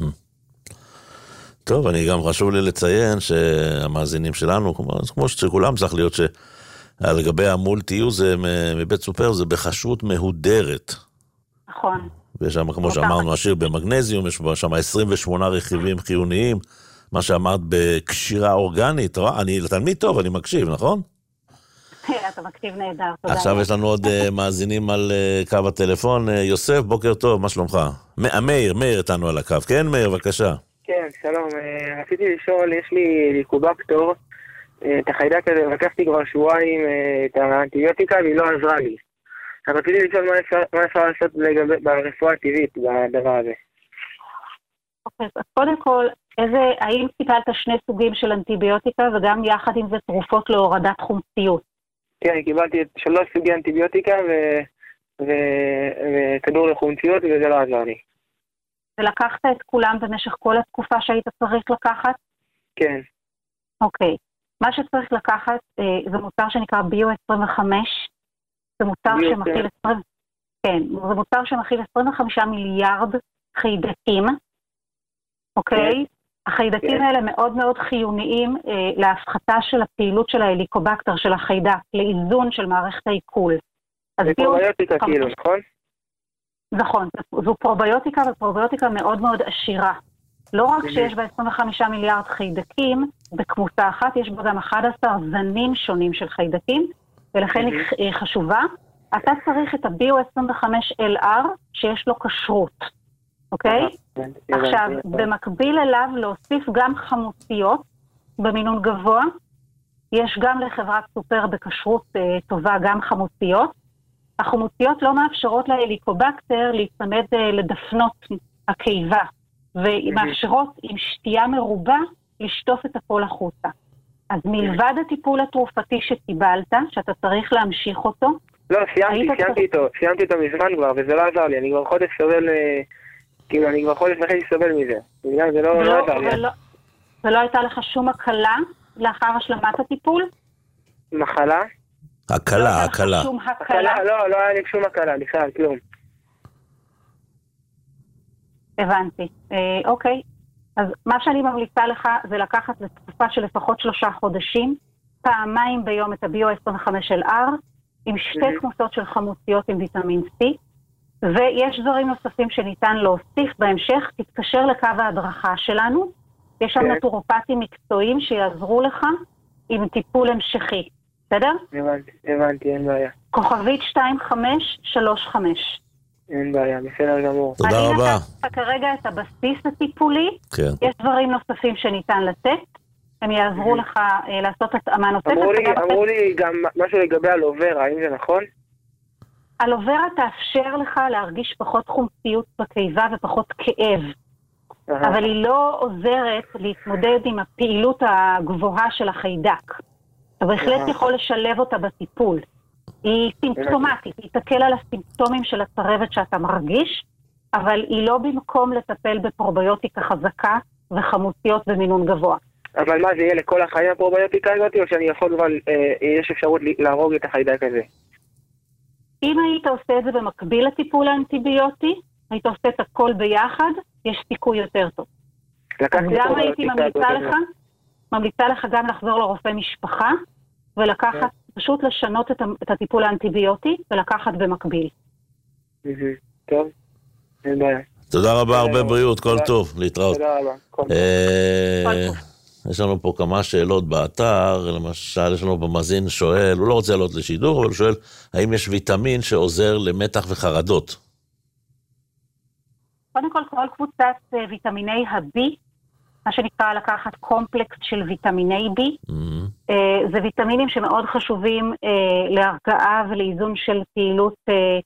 טוב, אני גם חשוב לי לציין שהמאזינים שלנו, כמו שכולם צריך להיות שלגבי המולטי-יו זה מבית סופר, זה בחשרות מהודרת. נכון. ושם, כמו שאמרנו, עשיר במגנזיום, יש שם עשרים ושמונה רכיבים חיוניים, מה שאמרת בקשירה אורגנית, אני לתלמיד טוב, אני מקשיב, נכון? אתה מקשיב נהדר, תודה. עכשיו יש לנו עוד מאזינים על קו הטלפון. יוסף, בוקר טוב, מה שלומך? מאיר, מאיר איתנו על הקו, כן מאיר, בבקשה. כן, שלום, רציתי לשאול, יש לי ליקובקטור, את החיידק הזה, לקחתי כבר שבועיים את האנטיביוטיקה והיא לא עזרה לי. אז רציתי לשאול מה אפשר לעשות ברפואה הטבעית בדבר הזה. אוקיי, אז קודם כל, איזה, האם קיבלת שני סוגים של אנטיביוטיקה וגם יחד עם זה תרופות להורדת חומציות? כן, קיבלתי שלוש סוגי אנטיביוטיקה וכדור לחומציות וזה לא עזר לי. ולקחת את כולם במשך כל התקופה שהיית צריך לקחת? כן. אוקיי. מה שצריך לקחת זה מוצר שנקרא ביו עשרים וחמש. זה מוצר שמכיל עשרים... כן, זה מוצר שמכיל עשרים וחמישה מיליארד חיידקים. אוקיי? החיידקים האלה מאוד מאוד חיוניים להפחתה של הפעילות של ההליקובקטר, של החיידק, לאיזון של מערכת העיכול. זה פרוביוטיקה כאילו, נכון? נכון, זו פרוביוטיקה ופרוביוטיקה מאוד מאוד עשירה. לא רק שיש בה עשרים וחמישה מיליארד חיידקים בקבוצה אחת, יש בה גם אחד עשר זנים שונים של חיידקים, ולכן היא חשובה. אתה צריך את ה-ביו עשרים וחמש אל אר שיש לו כשרות, אוקיי? עכשיו, במקביל אליו להוסיף גם חמוציות במינון גבוה, יש גם לחברת סופר בכשרות טובה גם חמוציות. החמוציות לא מאפשרות להליקובקטר להצמד לדפנות הקיבה, ומאפשרות עם שתייה מרובה לשטוף את הכל החוצה. אז מלבד הטיפול התרופתי שקיבלת, שאתה צריך להמשיך אותו... לא, סיימתי, סיימתי איתו, סיימתי איתו מזמן כבר, וזה לא עזר לי, אני כבר חודש סובל, כאילו, אני כבר חודש וחצי סובל מזה. זה לא עזר לי. ולא הייתה לך שום הקלה לאחר השלמת הטיפול? מחלה? הקלה, הקלה. הקלה, לא, לא היה לי שום הקלה, בכלל, כלום. הבנתי. אוקיי. אז מה שאני ממליצה לך זה לקחת לתקופה של לפחות שלושה חודשים, פעמיים ביום את ה-ביו עשרים וחמש אל אר, עם שתי כמוסות של חמוציות עם ויטמין C, ויש דברים נוספים שניתן להוסיף בהמשך, תתקשר לקו ההדרכה שלנו, יש שם נטורופטים מקצועיים שיעזרו לך עם טיפול המשכי, בסדר? הבנתי, הבנתי, אין בעיה. כוכבית שתיים חמש שלוש חמש. אין בעיה, בסדר גמור. תודה רבה. אני נתת כרגע את הבסיס הטיפולי, כן. יש דברים נוספים שניתן לתת, הם יעזרו לך לעשות התאמה נוספת. אמרו לי גם משהו לגבי אלוברה, האם זה נכון? אלוברה תאפשר לך להרגיש פחות חומציות בקיבה ופחות כאב, אבל היא לא עוזרת להתמודד עם הפעילות הגבוהה של החיידק. אתה בהחלט יכול לשלב אותה בטיפול. היא סימפטומטית, היא תקל על הסימפטומים של הצרבת שאתה מרגיש, אבל היא לא במקום לטפל בפרוביוטיקה חזקה וחמוציות במינון גבוה. אבל מה, זה יהיה לכל החיים הפרוביוטיקה הזאת, או שאני יכול כבר, אה, יש אפשרות להרוג את החיידק הזה? אם היית עושה את זה במקביל לטיפול האנטיביוטי, היית עושה את הכל ביחד, יש סיכוי יותר טוב. אז גם הייתי ממליצה לך, ממליצה לך גם לחזור לרופא משפחה, ולקחת, פשוט לשנות את, את הטיפול האנטיביוטי, ולקחת במקביל. טוב, אין בעיה. תודה רבה, הרבה בריאות, כל טוב, להתראות. תודה רבה. יש לנו פה כמה שאלות באתר, למשל, יש לנו במאזין שואל, הוא לא רוצה לעלות לשידור, אבל הוא שואל, האם יש ויטמין שעוזר למתח וחרדות? קודם כל, כל קבוצת ויטמיני ה-B, מה שנקרא לקחת קומפלקס של ויטמיני B, mm-hmm. זה ויטמינים שמאוד חשובים להרגעה ולאיזון של פעילות,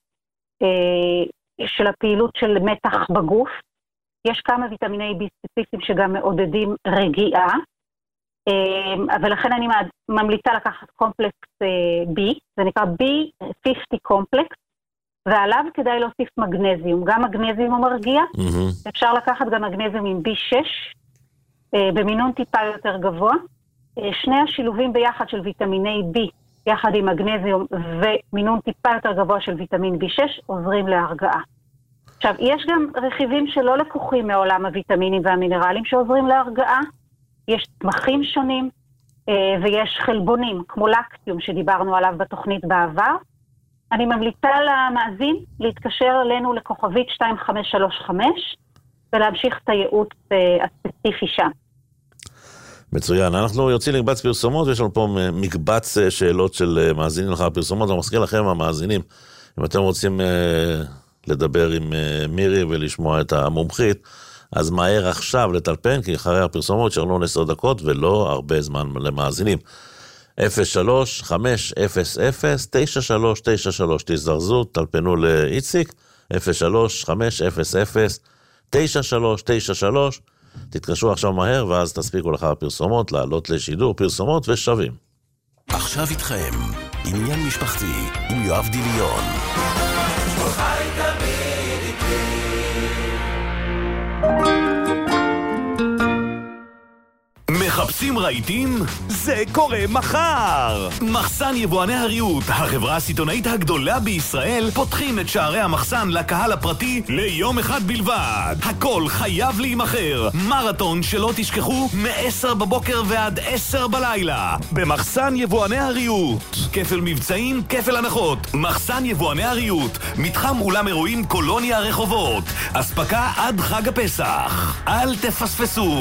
של הפעילות של מתח בגוף. יש כמה ויטמיני B ספציפיים שגם מעודדים רגיעה, ולכן אני ממליצה לקחת קומפלקס B, זה נקרא בי חמישים קומפלקס, ועליו כדאי להוסיף מגנזיום. גם מגנזיום הוא מרגיע, mm-hmm. אפשר לקחת גם מגנזיום עם בי שש, אה, במינון טיפה יותר גבוה. אה, שני השילובים ביחד של ויטמיני B, יחד עם מגנזיום ומינון טיפה יותר גבוה של ויטמין בי שש, עוזרים להרגעה. עכשיו, יש גם רכיבים שלא לקוחים מעולם הוויטמינים והמינרלים שעוזרים להרגעה. יש צמחים שונים, אה, ויש חלבונים, כמו לקטיום שדיברנו עליו בתוכנית בעבר. אני ממליצה למאזין להתקשר אלינו לכוכבית שתיים חמש שלוש חמש ולהמשיך את הייעוץ הספציפי שם. מצוין, אנחנו יוצאים לקבץ פרסומות, ויש לנו פה מקבץ שאלות של מאזינים לך הפרסומות. אני מזכיר לכם המאזינים, אם אתם רוצים לדבר עם מירי ולשמוע את המומחית, אז מהר עכשיו לטלפן, כי אחרי הפרסומות שרנו עשר דקות ולא הרבה זמן למאזינים. אפס שלוש חמש אפס אפס תשע שלוש תשע שלוש, תזרזו, תלפנו לאיציק, אפס שלוש חמש אפס אפס תשע שלוש תשע שלוש, תתקשרו עכשיו מהר, ואז תספיקו לך הפרסומות, לעלות לשידור פרסומות ושווים. עכשיו איתכם, עניין משפחתי עם יואב דיליון. מחפשים רהיטים? זה קורה מחר! מחסן יבואני הריהוט, החברה הסיטונאית הגדולה בישראל, פותחים את שערי המחסן לקהל הפרטי ליום אחד בלבד. הכל חייב להימחר. מרתון שלא תשכחו, מ-עשר בבוקר ועד עשר בלילה. במחסן יבואני הריהוט. כפל מבצעים, כפל הנחות. מחסן יבואני הריהוט. מתחם אולם אירועים קולוניה רחובות. אספקה עד חג הפסח. אל תפספסו.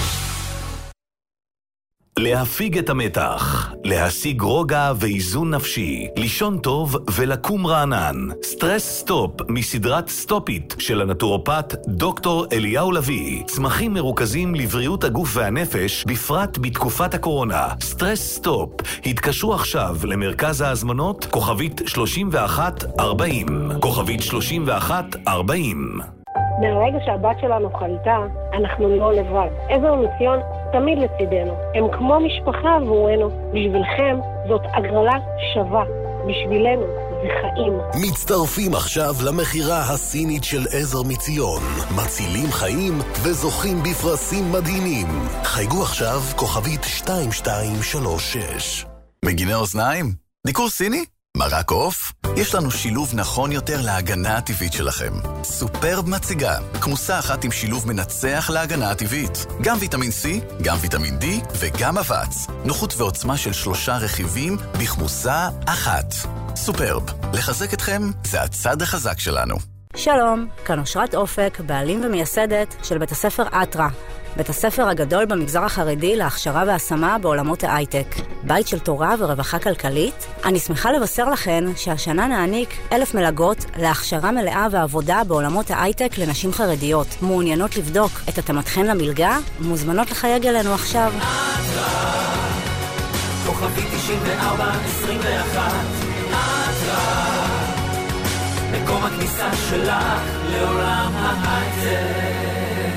להפיג את המתח, להשיג רוגע ואיזון נפשי, לישון טוב ולקום רענן. סטרס סטופ מסדרת סטופית של הנטורופט דוקטור אליהו לוי. צמחים מרוכזים לבריאות הגוף והנפש, בפרט בתקופת הקורונה. סטרס סטופ. התקשרו עכשיו למרכז ההזמנות כוכבית שלושים ואחת ארבעים. כוכבית שלושים ואחת ארבעים. מהרגע שהבת שלנו חלתה, אנחנו לא לבד. עזר מציון תמיד לצידנו. הם כמו משפחה עבורנו. בשבילכם זאת הגרלה שווה. בשבילנו זה חיים. מצטרפים עכשיו למחירה הסינית של עזר מציון. מצילים חיים וזוכים בפרסים מדהימים. חייגו עכשיו כוכבית שתיים שתיים שלוש שש. מגיני אוזניים? דיקור סיני? מרק עוף? יש לנו שילוב נכון יותר להגנה הטבעית שלכם. סופרב מציגה, כמוסה אחת עם שילוב מנצח להגנה הטבעית. גם ויטמין C, גם ויטמין D וגם אבץ. נוחות ועוצמה של שלושה רכיבים בכמוסה אחת. סופרב, לחזק אתכם זה הצד החזק שלנו. שלום, כאן אושרת אופק, בעלים ומייסדת של בית הספר אטרה. בית הספר הגדול במגזר החרדי להכשרה והשמה בעולמות ההייטק. בית של תורה ורווחה כלכלית. אני שמחה לבשר לכן שהשנה נעניק אלף מלגות להכשרה מלאה ועבודה בעולמות ההייטק לנשים חרדיות. מעוניינות לבדוק את התאמתכן למלגה? מוזמנות לחייג אלינו עכשיו. אטרה, כוכבי תשעים וארבע עשרים ואחת. אטרה, מקום הכניסה שלך לעולם ההייטק.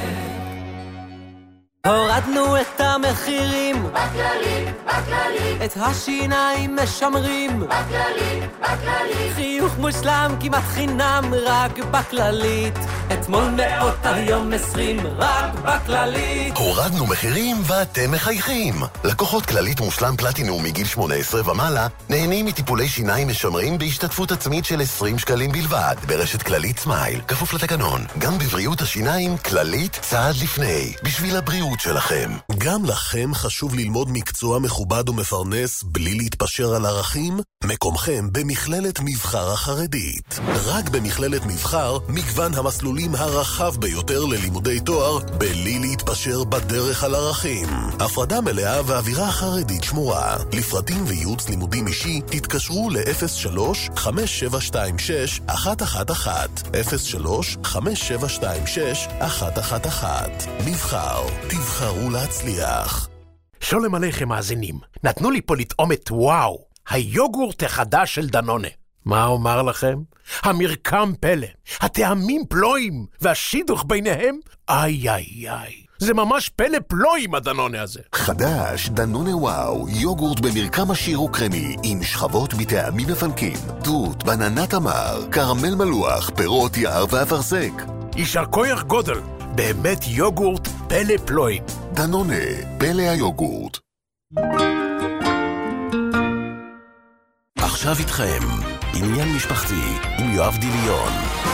הורדנו את המחירים בכללי, בכללי, את השיניים משמרים בכללי, בכללי, חיוך מושלם כמעט חינם רק בכללית, אתמול מאות היום עשרים רק בכללית. הורדנו מחירים ואתם מחייכים. לקוחות כללית מושלם פלטינום מגיל שמונה עשרה ומעלה נהנים מטיפולי שיניים משמרים בהשתתפות עצמית של עשרים שקלים בלבד ברשת כללית סמייל, כפוף לתקנון. גם בבריאות השיניים כללית צעד לפני, בשביל הבריאות שלכם. גם לכם חשוב ללמוד מקצוע מכובד ומפרנס בלי להתפשר על ערכים? מקומכם במכללת מבחר החרדית. רק במכללת מבחר מגוון המסלולים הרחב ביותר ללימודי תואר בלי להתפשר בדרך על ערכים. הפרדה מלאה ואווירה חרדית שמורה. לפרטים וייעוץ לימודים אישי תתקשרו ל-אפס שלוש חמש שבע שתיים שש אחת אחת אחת אפס שלוש חמש שבע שתיים שש אחת אחת אחת. מבחר, תבחרו להצליח. שלום עליכם מאזינים, נתנו לי פה לטעום את וואו, היוגורט החדש של דנונה. מה אומר לכם? המרקם פלא, הטעמים פלואים, והשידוך ביניהם, איי איי איי. זה ממש פלא פלוי עם הדנונה הזה. חדש, דנונה וואו, יוגורט במרקם עשיר וקרמי, עם שכבות בטעמים מפנקים, תות, בננה תמר, קרמל מלוח, פירות יער ואפרסק. יישר כוח גודל, באמת יוגורט פלא פלוי. דנונה, פלא היוגורט. עכשיו איתכם, עניין משפחתי עם יואב דיליון.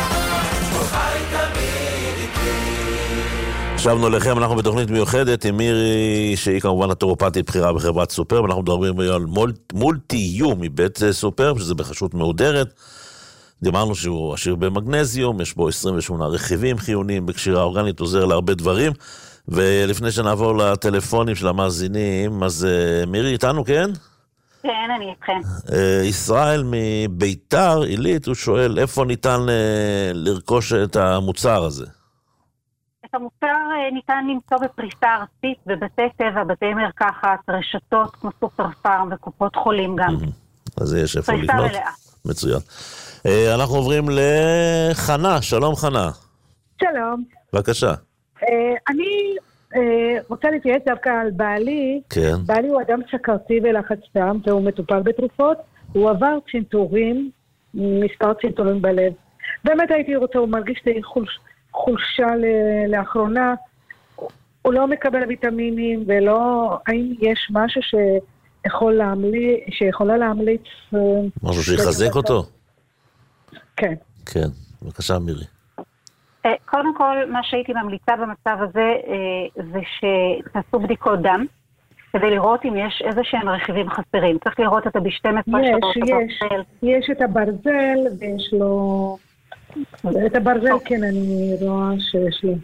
שבנו לכם, אנחנו בתוכנית מיוחדת עם מירי, שהיא כמובן התירופטית בכירה בחברת סופרב. אנחנו מדברים על מולטי-יו מבית סופרב, שזה בחשות מהודרת. דיברנו שהוא עשיר במגנזיום, יש בו עשרים ושמונה רכיבים חיוניים בקשירה אורגנית, עוזר להרבה דברים. ולפני שנעבור לטלפונים של המאזינים, אז מירי איתנו, כן? כן, אני איתכם. ישראל מביתר עילית, הוא שואל איפה ניתן לרכוש את המוצר הזה? את המוצר ניתן למצוא בפריסה ארצית, בבתי טבע, בתי מרקחת, רשתות כמו סופר פארם וקופות חולים גם. אז יש איפה לקנות. מצוין. אנחנו עוברים לחנה, שלום חנה. שלום. בבקשה. אני רוצה להתייעץ דווקא על בעלי. כן. בעלי הוא אדם סכרתי ולחץ דם, והוא מטופל בתרופות. הוא עבר צנתורים, מספר צנתורים בלב. באמת הייתי רוצה, הוא מרגיש לי חולש, חולשה לאחרונה. הוא לא מקבל ויטמינים, ולא, האם יש משהו שיכול להמליץ, שיכולה להמליץ... משהו שיחזק אותו? כן. כן, בבקשה מירי. קודם כל, מה שהייתי ממליצה במצב הזה, זה שתעשו בדיקות דם, כדי לראות אם יש איזה שהם רכיבים חסרים. צריך לראות את ה-בי שתים עשרה יש, יש. יש את הברזל, ויש לו... את הברזל, כן, אני רואה שיש לו.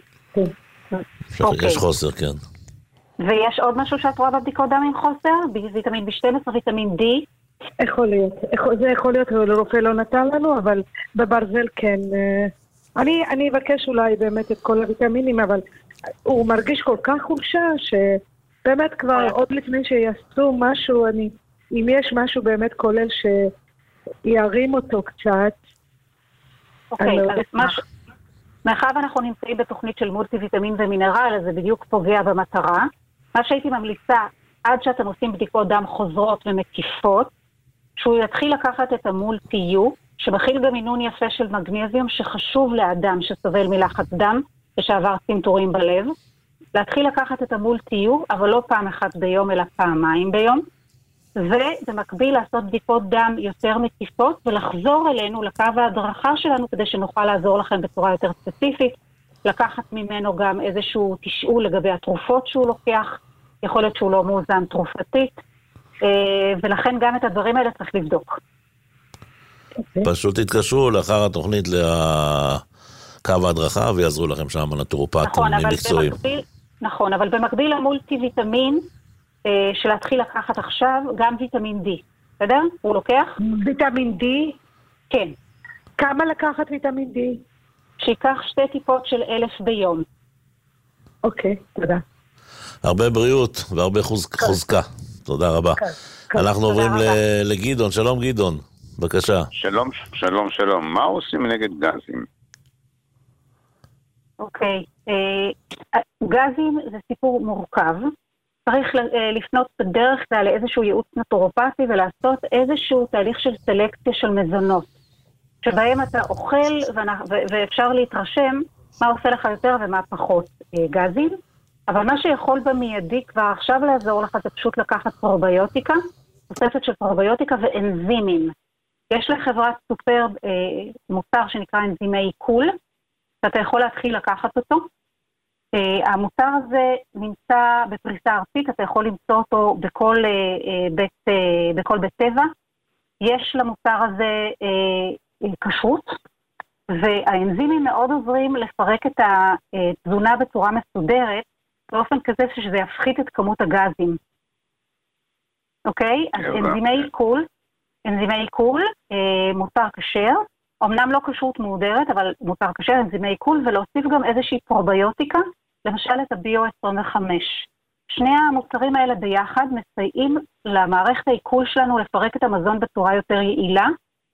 יש חוסר, כן. ויש עוד משהו שאת רואה בבדיקות דם עם חוסר? ויטמין בי שתים עשרה, ויטמין D? יכול להיות. זה יכול להיות, הרופא לא נתן לנו, אבל בברזל כן... אני, אני אבקש אולי באמת את כל הוויטמינים, אבל הוא מרגיש כל כך חולשה, שבאמת כבר עוד לפני שיעשו משהו, אני, אם יש משהו באמת כולל שירים אותו קצת. אוקיי, אז מש... מאחר ואנחנו נמצאים בתוכנית של מולטי ויטמין ומינרל, אז זה בדיוק פוגע במטרה. מה שהייתי ממליצה, עד שאתם עושים בדיקות דם חוזרות ומקיפות, שהוא יתחיל לקחת את המולטי-יו, שמכיל גם מינון יפה של מגנזיום, שחשוב לאדם שסובל מלחץ דם, ושעבר צנתורים בלב, להתחיל לקחת את המולטי-יו, אבל לא פעם אחת ביום, אלא פעמיים ביום, ובמקביל לעשות בדיקות דם יותר מקיפות, ולחזור אלינו לקו ההדרכה שלנו, כדי שנוכל לעזור לכם בצורה יותר ספציפית, לקחת ממנו גם איזשהו תשאול לגבי התרופות שהוא לוקח, יכול להיות שהוא לא מאוזן תרופתית, ולכן גם את הדברים האלה צריך לבדוק. פשוט תתקשרו לאחר התוכנית לקו ההדרכה ויעזרו לכם שם נטורופטים מקצועיים. נכון, אבל במקביל למולטי ויטמין שלהתחיל לקחת עכשיו גם ויטמין D, בסדר? הוא לוקח? ויטמין D? כן. כמה לקחת ויטמין D? שיקח שתי טיפות של אלף ביום. אוקיי, תודה. הרבה בריאות והרבה חוזקה. תודה רבה. אנחנו עוברים לגדעון. שלום גדעון. בבקשה. שלום, שלום, שלום. מה עושים נגד גזים? אוקיי. גזים זה סיפור מורכב. צריך לפנות בדרך כלל לאיזשהו ייעוץ נטורופטי ולעשות איזשהו תהליך של סלקציה של מזונות, שבהם אתה אוכל ואפשר להתרשם מה עושה לך יותר ומה פחות גזים. אבל מה שיכול במיידי כבר עכשיו לעזור לך זה פשוט לקחת פרוביוטיקה, תוספת של פרוביוטיקה ואנזימים. יש לחברת סופרב אה, מוצר שנקרא אנזימי עיכול, שאתה יכול להתחיל לקחת אותו. אה, המוצר הזה נמצא בפריסה ארצית, אתה יכול למצוא אותו בכל, אה, בית, אה, בכל בית טבע. יש למוצר הזה אה, כשרות, והאנזימים מאוד עוזרים לפרק את התזונה בצורה מסודרת, באופן כזה שזה יפחית את כמות הגזים. אוקיי? אז אנזימי עיכול, אנזימי עיכול, אה, מוצר כשר, אמנם לא כשרות מהודרת, אבל מוצר כשר, אנזימי עיכול, ולהוסיף גם איזושהי פרוביוטיקה, למשל את הביו עשרים וחמש. שני המוצרים האלה ביחד מסייעים למערכת העיכול שלנו לפרק את המזון בצורה יותר יעילה,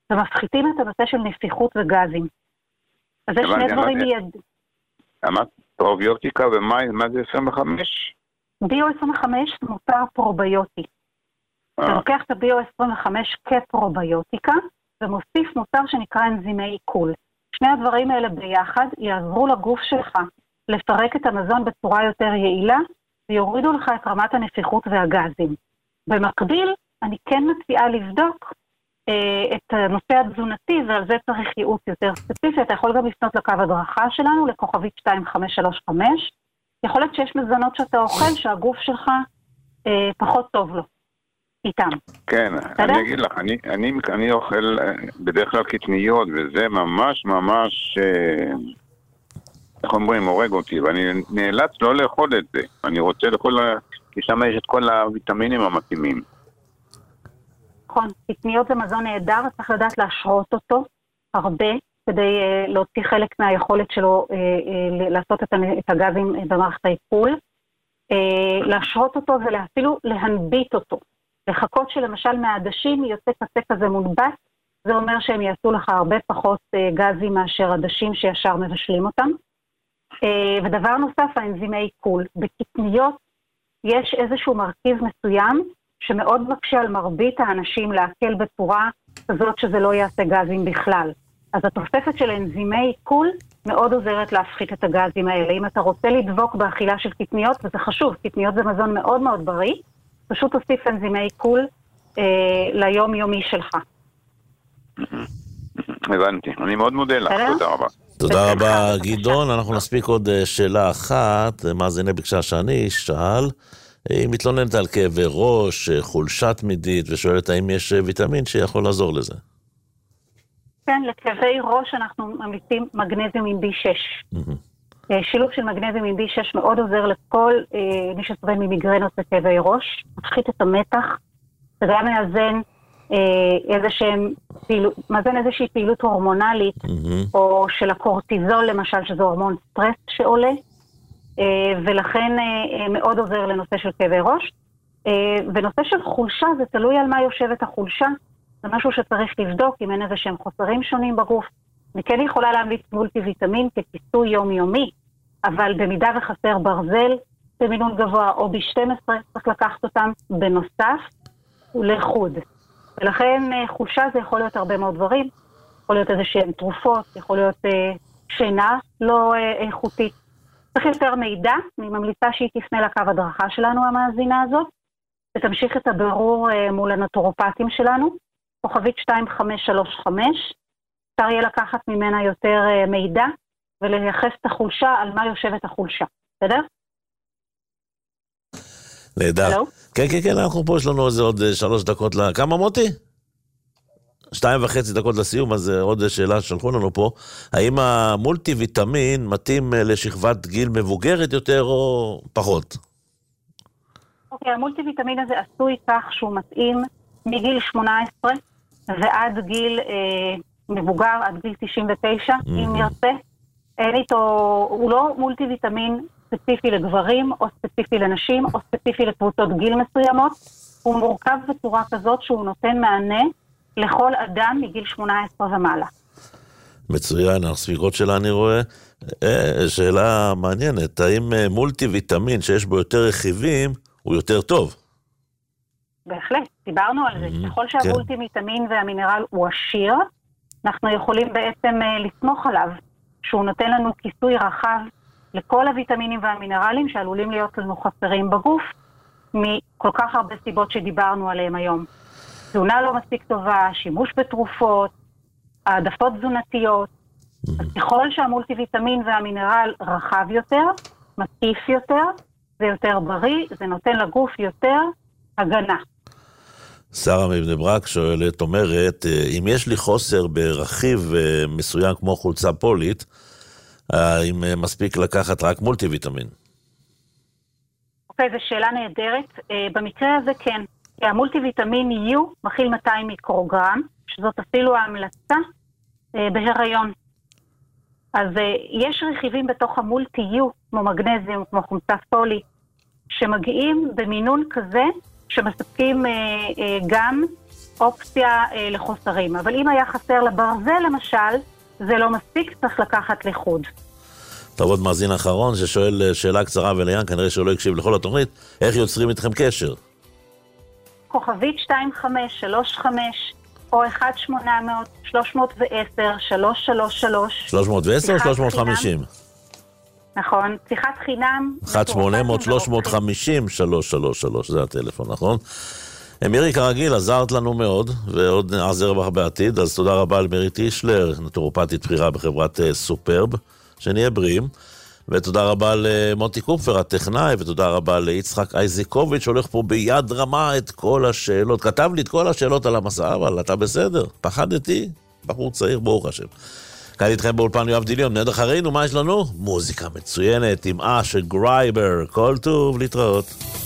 ומפחיתים את הנושא של נפיחות וגזים. אז זה שני דברים מיד... פרוביוטיקה, ומה זה עשרים וחמש? ביו עשרים וחמש זה מוצר פרוביוטי. אתה לוקח את הביו עשרים וחמש כפרוביוטיקה, ומוסיף מוצר שנקרא אנזימי עיכול. שני הדברים האלה ביחד יעזרו לגוף שלך לפרק את המזון בצורה יותר יעילה, ויורידו לך את רמת הנפיחות והגזים. במקביל, אני כן מציעה לבדוק אה, את הנושא התזונתי, ועל זה צריך ייעוץ יותר ספציפי. אתה יכול גם לפנות לקו הדרכה שלנו, לכוכבית שתיים חמש שלוש חמש. יכול להיות שיש מזונות שאתה אוכל, שהגוף שלך אה, פחות טוב לו. איתם. כן, אני אגיד לך, אני, אני, אני אוכל בדרך כלל קטניות, וזה ממש ממש, איך אומרים, הורג אותי, ואני נאלץ לא לאכול את זה. אני רוצה לאכול, כי שם יש את כל הוויטמינים המתאימים. נכון, קטניות זה מזון נהדר, צריך לדעת להשרות אותו הרבה, כדי להוציא חלק מהיכולת שלו לעשות את הגזים במערכת העיכול. להשרות אותו זה אפילו להנביט אותו. לחכות שלמשל מהעדשים יוצא קצה כזה מונבט, זה אומר שהם יעשו לך הרבה פחות גזים מאשר עדשים שישר מבשלים אותם. ודבר נוסף, האנזימי עיכול. בקטניות יש איזשהו מרכיב מסוים שמאוד מקשה על מרבית האנשים להקל בצורה כזאת שזה לא יעשה גזים בכלל. אז התוספת של אנזימי עיכול מאוד עוזרת להפחית את הגזים האלה. אם אתה רוצה לדבוק באכילה של קטניות, וזה חשוב, קטניות זה מזון מאוד מאוד בריא, פשוט תוסיף אנזימי עיכול אה, ליום-יומי שלך. הבנתי. אני מאוד מודה לך. תודה רבה. תודה רבה, גדעון. אנחנו נספיק עוד שאלה אחת. מאזינה ביקשה שאני אשאל. היא מתלוננת על כאבי ראש, חולשה תמידית, ושואלת האם יש ויטמין שיכול לעזור לזה. כן, לכאבי ראש אנחנו ממליצים מגנזיום עם בי שש. שילוב של מגנזיום עם בי שש מאוד עוזר לכל אה, מי שסובל ממיגרנות וכאבי ראש, מפחית את המתח, וגם מאזן אה, איזשהם פעילות, מאזן איזושהי פעילות הורמונלית, mm-hmm. או של הקורטיזול למשל, שזה הורמון סטרס שעולה, אה, ולכן אה, מאוד עוזר לנושא של כאבי ראש. אה, ונושא של חולשה, זה תלוי על מה יושבת החולשה, זה משהו שצריך לבדוק, אם אין איזה שהם חוסרים שונים בגוף. אני כן יכולה להמליץ מולטי ויטמין ככיסוי יומיומי, אבל במידה וחסר ברזל במינון גבוה או בי שתים עשרה, צריך לקחת אותם בנוסף ולחוד. ולכן חולשה זה יכול להיות הרבה מאוד דברים, יכול להיות איזה שהן תרופות, יכול להיות אה, שינה לא אה, איכותית. צריך יותר מידע, אני ממליצה שהיא תפנה לקו הדרכה שלנו, המאזינה הזאת, ותמשיך את הבירור אה, מול הנטורופטים שלנו, כוכבית שתיים חמש שלוש חמש, אפשר יהיה לקחת ממנה יותר אה, מידע, ולייחס את החולשה על מה יושבת החולשה. בסדר? נהדר. כן, כן, כן, אנחנו פה, יש לנו איזה עוד שלוש דקות, ל... כמה מוטי? שתיים וחצי דקות לסיום, אז עוד שאלה שלחו לנו פה. האם המולטי ויטמין מתאים לשכבת גיל מבוגרת יותר או פחות? אוקיי, המולטי ויטמין הזה עשוי כך שהוא מתאים מגיל שמונה עשרה ועד גיל אה, מבוגר, עד גיל תשעים ותשע, mm-hmm. אם נרצה. אין איתו, הוא לא מולטי ויטמין ספציפי לגברים, או ספציפי לנשים, או ספציפי לקבוצות גיל מסוימות. הוא מורכב בצורה כזאת שהוא נותן מענה לכל אדם מגיל שמונה עשרה ומעלה. מצוין, הספירות שלה אני רואה. שאלה מעניינת, האם מולטי ויטמין שיש בו יותר רכיבים, הוא יותר טוב? בהחלט, דיברנו על זה. ככל שהמולטי ויטמין והמינרל הוא עשיר, אנחנו יכולים בעצם לסמוך עליו. שהוא נותן לנו כיסוי רחב לכל הוויטמינים והמינרלים שעלולים להיות לנו חסרים בגוף, מכל כך הרבה סיבות שדיברנו עליהם היום. תזונה לא מספיק טובה, שימוש בתרופות, העדפות תזונתיות. אז ככל שהמולטי ויטמין והמינרל רחב יותר, מקיף יותר, זה יותר בריא, זה נותן לגוף יותר הגנה. שרה מבני ברק שואלת, אומרת, אם יש לי חוסר ברכיב מסוים כמו חולצה פולית, אם מספיק לקחת רק מולטי ויטמין? אוקיי, זו שאלה נהדרת. במקרה הזה כן. המולטי ויטמין יו מכיל מאתיים מיקרוגרם, שזאת אפילו ההמלצה בהיריון. אז יש רכיבים בתוך המולטי יו, כמו מגנזיום, כמו חומצה פולית, שמגיעים במינון כזה, שמספקים אה, אה, גם אופציה אה, לחוסרים. אבל אם היה חסר לברזל למשל, זה לא מספיק, צריך לקחת לחוד. טוב, עוד מאזין אחרון ששואל שאלה קצרה ולעניין, כנראה שהוא לא הקשיב לכל התוכנית, איך יוצרים איתכם קשר? כוכבית שתיים חמש שלוש חמש או אחת שמונה אפס אפס שלוש עשר שלוש שלוש שלוש. שלוש מאות ועשר או שלוש מאות וחמישים? נכון, שיחת חינם. אחת שמונה אפס אפס שלוש חמש אפס שלוש שלוש שלוש, זה הטלפון, נכון? מירי, כרגיל, עזרת לנו מאוד, ועוד נעזר בך בעתיד, אז תודה רבה למירי טישלר, נטורופטית בחירה בחברת סופרב, שנהיה בריאים, ותודה רבה למוטי קופפר, הטכנאי, ותודה רבה ליצחק אייזיקוביץ', שהולך פה ביד רמה את כל השאלות, כתב לי את כל השאלות על המסע, אבל אתה בסדר, פחדתי, בחור צעיר, ברוך השם. כאן איתכם באולפן יואב דיליון, מיד אחרינו, מה יש לנו? מוזיקה מצוינת עם אש גרייבר, כל טוב, להתראות.